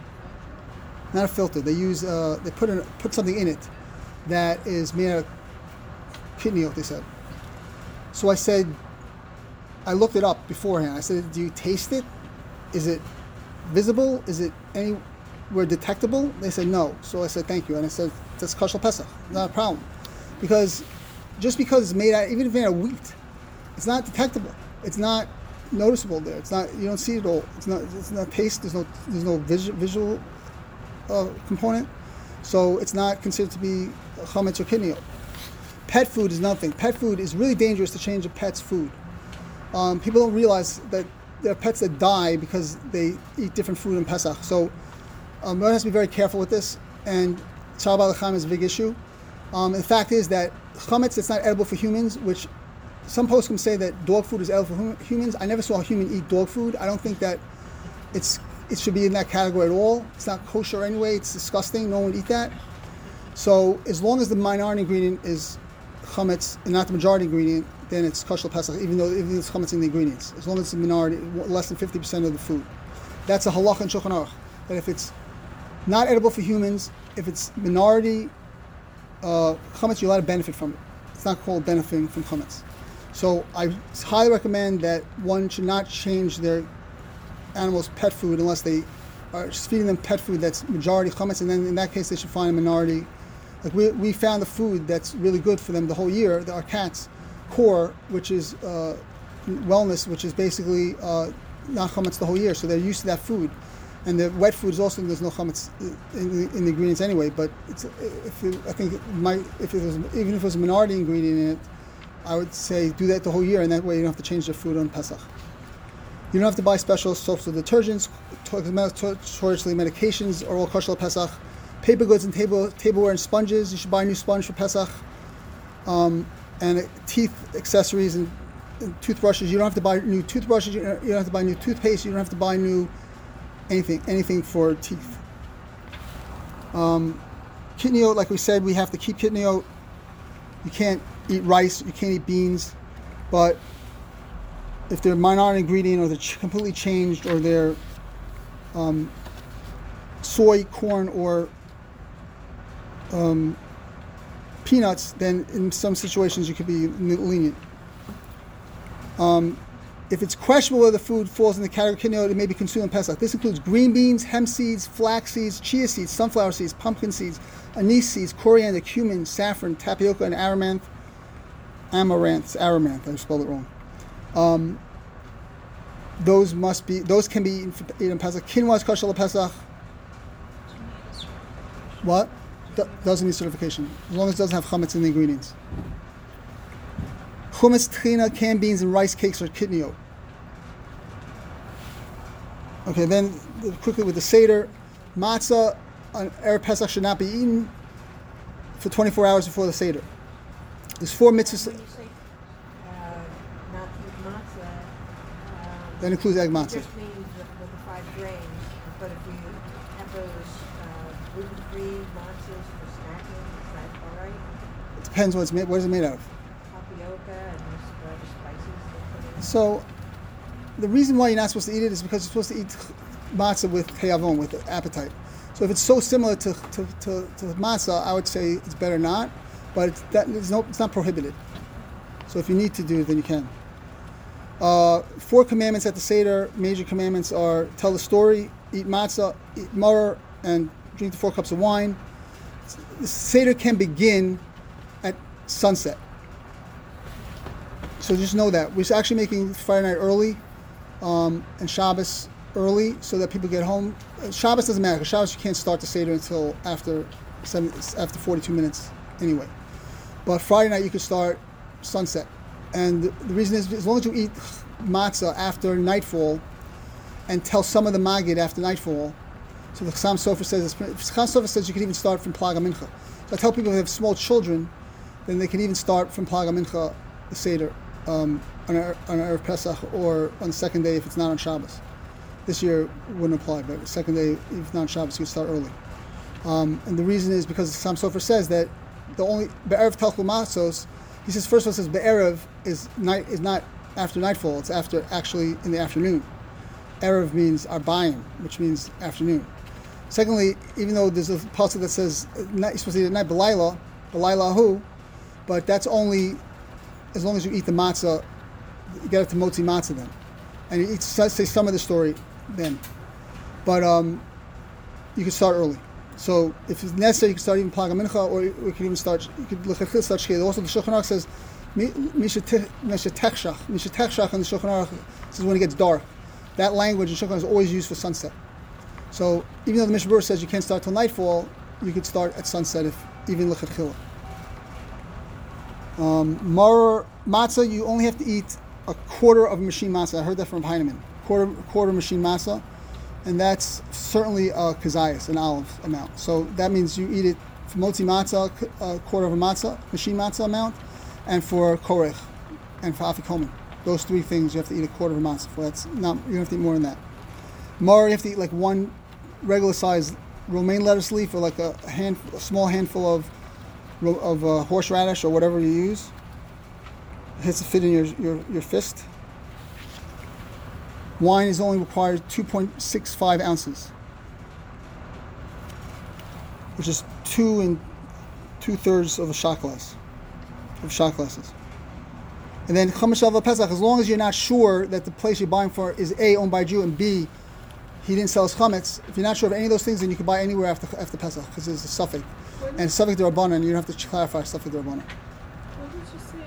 Not a filter. They use they put something in it that is made out of kidney oat. They said. So I said, I looked it up beforehand. I said, do you taste it? Is it visible? Is it anywhere detectable? They said no. So I said thank you, and I said that's kosher Pesach, not a problem, because just because it's made out, even if it's made out of wheat, it's not detectable. It's not noticeable there. It's not. You don't see it all. It's not taste. There's no visual component, so it's not considered to be chametz or kidney. Pet food is nothing. Pet food is really dangerous to change a pet's food. People don't realize that there are pets that die because they eat different food in Pesach. So one has to be very careful with this, and Tzar B'Lechem is a big issue. The fact is that chametz that's not edible for humans, which some poskim say that dog food is edible for humans. I never saw a human eat dog food. I don't think that it should be in that category at all. It's not kosher anyway. It's disgusting. No one would eat that. So as long as the minority ingredient is chametz and not the majority ingredient, then it's kosher Pesach, even it's chametz in the ingredients. As long as it's a minority, less than 50% of the food. That's a halacha in Shulchan Aruch. That if it's not edible for humans, if it's minority chametz, you're allowed to benefit from it. It's not called benefiting from chametz. So I highly recommend that one should not change their animals' pet food unless they are just feeding them pet food that's majority chametz, and then in that case they should find a minority. Like we found the food that's really good for them the whole year, our cats, core, which is wellness, which is basically not chametz the whole year, so they're used to that food. And the wet food is also, there's no chametz in the ingredients anyway. But even if it was a minority ingredient in it, I would say do that the whole year, and that way you don't have to change the food on Pesach. You don't have to buy special soaps or detergents. Toiletry medications are all kosher Pesach. Paper goods and tableware and sponges. You should buy a new sponge for Pesach. And teeth accessories and toothbrushes. You don't have to buy new toothbrushes. You don't have to buy new toothpaste. You don't have to buy new anything for teeth. Kidney oat, like we said, we have to keep kidney oat. You can't eat rice. You can't eat beans. But if they're a minority ingredient, or they're completely changed, or they're soy, corn, or peanuts, then in some situations you could be lenient. If it's questionable whether the food falls in the category of kidney oat, it may be consumed in Pesach. This includes green beans, hemp seeds, flax seeds, chia seeds, sunflower seeds, pumpkin seeds, anise seeds, coriander, cumin, saffron, tapioca, and amaranth. Amaranth, I spelled it wrong. Those can be eaten in Pesach. Quinoa is kosher Pesach. What? doesn't need certification, as long as it doesn't have chametz in the ingredients. Chumetz, tchina, canned beans, and rice cakes are kitniyot. Okay, then quickly with the Seder, matzah on Erev Pesach should not be eaten for 24 hours before the Seder. There's 4 mitzvahs. When you say, not eat matzah, That includes egg it matzah. just means with the 5 grains, but if you have those gluten-free matzahs for snacking, is that all right? It depends what it's made. What is it made out of? Tapioca and the spices they put in. So, the reason why you're not supposed to eat it is because you're supposed to eat matzah with te'avon, with appetite. So if it's so similar to matzah, I would say it's better not. But it's not prohibited. So if you need to do it, then you can. 4 commandments at the Seder, major commandments are tell the story, eat matzah, eat maror, and drink the 4 cups of wine. The Seder can begin at sunset. So just know that. We're actually making Friday night early and Shabbos early so that people get home. Shabbos doesn't matter, because Shabbos you can't start the Seder until after 42 minutes anyway. But Friday night you could start sunset. And the reason is, as long as you eat matzah after nightfall and tell some of the Magid after nightfall, so the Chassam Sofer says you can even start from Plag HaMincha. So I tell people who have small children, then they can even start from Plag HaMincha, the Seder, on Erev Pesach, or on the second day if it's not on Shabbos. This year wouldn't apply, but the second day, if it's not on Shabbos, you can start early. And the reason is because Chassam Sofer says that the only Be'erev Talchul Matzos, he says, first of all, says Be'erev is not after nightfall, it's actually in the afternoon. Erev means Arbayim, which means afternoon. Secondly, even though there's a pasuk that says you're supposed to eat at night, Belayla hu, but that's only as long as you eat the matzah, you get it to motzi matzah then. And you say some of the story then. But you can start early. So if it's necessary, you can start even Plag HaMincha, or you can even start, you could look at start Shechita. Also the Shulchan Aruch says, Misha Techshach, and the Shulchan Aruch says when it gets dark. That language in Shulchan Aruch is always used for sunset. So even though the Mishnah Berurah says you can't start till nightfall, you could start at sunset if even lechatchila. Maror matzah, you only have to eat a quarter of a machine matzah. I heard that from Heinemann. Quarter machine matzah, and that's certainly a kazayas, an olive amount. So that means you eat it for motzi matzah, a quarter of a matzah, machine matzah amount, and for korech, and for afikomen. Those 3 things you have to eat a quarter of a matzah for. That's not, you don't have to eat more than that. Maror, you have to eat like 1 regular sized romaine lettuce leaf, or like a small handful of horseradish or whatever you use. It has to fit in your fist. Wine is only required 2.65 ounces, which is 2 2/3 of a shot glass, shot glasses. And then Chamesh Alva Pesach, as long as you're not sure that the place you're buying for is A, owned by a Jew, and B, he didn't sell his chametz. If you're not sure of any of those things, then you can buy anywhere after Pesach, because there's a suffix. And suffix d'Rabbanan, you don't have to clarify suffix d'Rabbanan. What did you say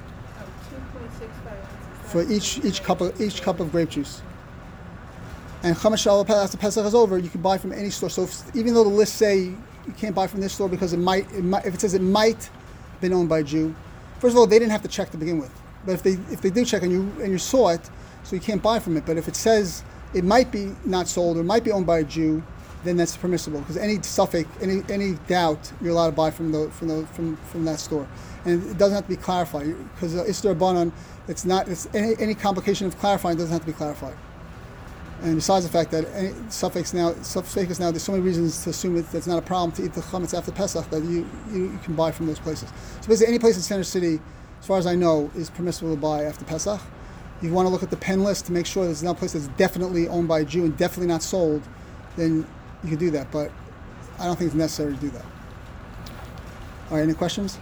about 2.65 ounces? For each cup of grape juice. And Chamesh Alva, after Pesach is over, you can buy from any store. So even though the lists say you can't buy from this store because it might, if it says it might been owned by a Jew, first of all, they didn't have to check to begin with. But if they do check and you saw it, so you can't buy from it. But if it says it might be not sold or might be owned by a Jew, then that's permissible, because any suffix, any doubt, you're allowed to buy from that store, and it doesn't have to be clarified, because Isser Rabbanan, it's any complication of clarifying doesn't have to be clarified. And besides the fact that any suffix now, there's so many reasons to assume that's not a problem to eat the chametz after Pesach that you can buy from those places. So basically, any place in Center City, as far as I know, is permissible to buy after Pesach. You want to look at the pen list to make sure there's no place that's definitely owned by a Jew and definitely not sold, then you can do that. But I don't think it's necessary to do that. All right, any questions?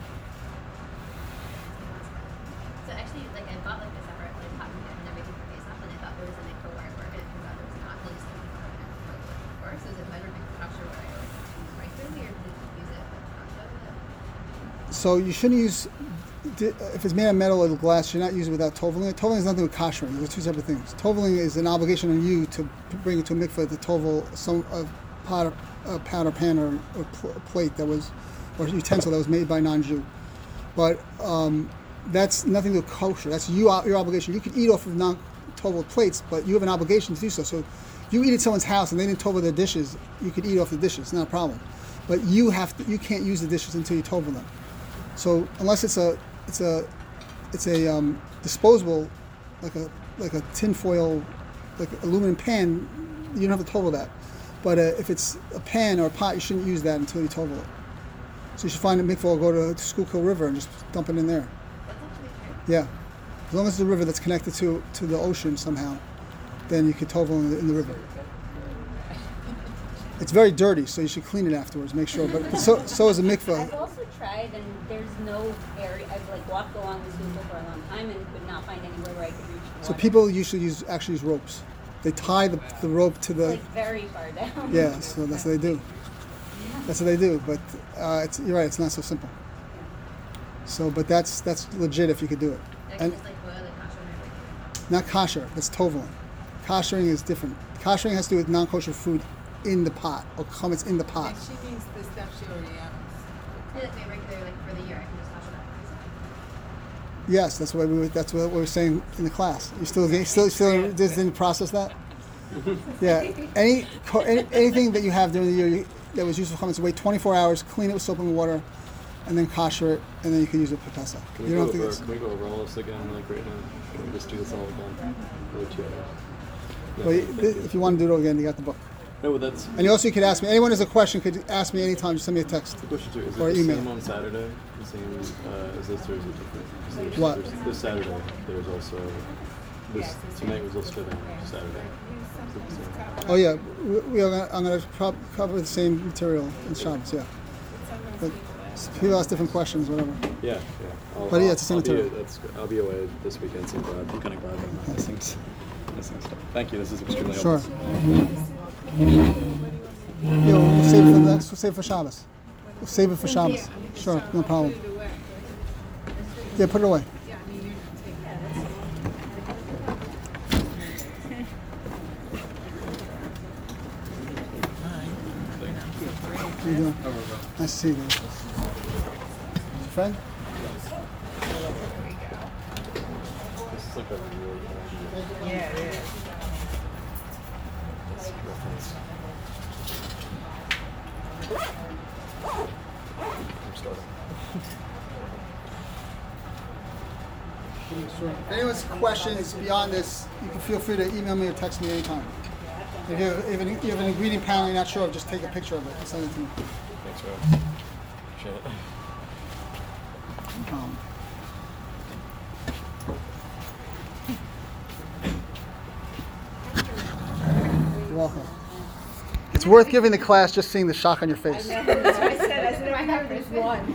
So actually, like, I bought like a separate like cotton kit and everything for Pesach, and I thought there was an Ikko where I work, and it turns out there was not. Like, just before. So is it better to capture what I like use regularly, or to use it like So you shouldn't use, if it's made of metal or glass, you're not using it without toveling. Toveling has nothing to do with kashering. They're 2 separate things. Toveling is an obligation on you to bring it to a mikveh to tovel pot, or pan or plate that was, or utensil that was made by a non-Jew. But that's nothing to do with kosher. That's your obligation. You could eat off of non-tovel plates, but you have an obligation to do so. So you eat at someone's house and they didn't tovel their dishes, you could eat off the dishes. It's not a problem. But you can't use the dishes until you tovel them. So unless it's a disposable, like a tin foil, like aluminum pan, you don't have to tovel that. But if it's a pan or a pot, you shouldn't use that until you tovel it. So you should find a mikvah or go to Schuylkill River and just dump it in there. That's actually true. Yeah, as long as it's a river that's connected to the ocean somehow, then you could tovel in the river. It's very dirty, so you should clean it afterwards. Make sure. But so is a mikvah. I've also tried, and there's no area. I've like walked along the Schuylkill for a long time and could not find anywhere where I could reach the So water. people usually use ropes. They tie the rope to the. Like very far down. Yeah, so that's what they do. That's what they do. But you're right. It's not so simple. So, but that's legit if you could do it. I And can just like boil it kosher and everything. not kosher. That's toveling. Koshering is different. Koshering has to do with non-kosher food in the pot or chametz in the pot. And she means the stuff she already owns. Yeah, like my regular, like for the year, I can just kosher that for myself. Yes, that's what we were saying in the class. You still didn't process that? Yeah. Anything that you have during the year that was used for chametz, wait 24 hours, clean it with soap and water, and then kosher it, and then you can use it for Pesach. Can we go over all this again, like right now? Can we just do this all again? Really 2 hours. Well, if you want to do it again, you got the book. No, but that's And you could ask me. Anyone has a question could ask me anytime. Just send me a text. the question too. Is it Or the email. same on Saturday? The same as this, or is it different? Is What? This Saturday, there's also this tonight was listed on Saturday. Use something to cover Oh yeah, I'm going to cover the same material in Shabbos. Yeah, sometimes but people people ask different questions, whatever. Yeah. But yeah, it's the same material. I'll be away this weekend, so I'm kind of glad I'm not missing stuff. Thank you. This is extremely Sure. helpful. We'll save it for the next. We'll save it for Shabbos. We'll save it for Shabbos. Sure, no problem. put it away. Yeah, put it away. Yeah, I mean, you're not taking it. How you doing? Nice to see you. Guys. Your friend? This is like a really good Yeah, it is. reference. I'm starting. Sure. If anyone's questions beyond this, you can feel free to email me or text me anytime. If you have an ingredient panel you're not sure of, just take a picture of it and send it to me. Thanks, Rob. Appreciate it. You're welcome. It's worth giving the class just seeing the shock on your face. I said, I have this one.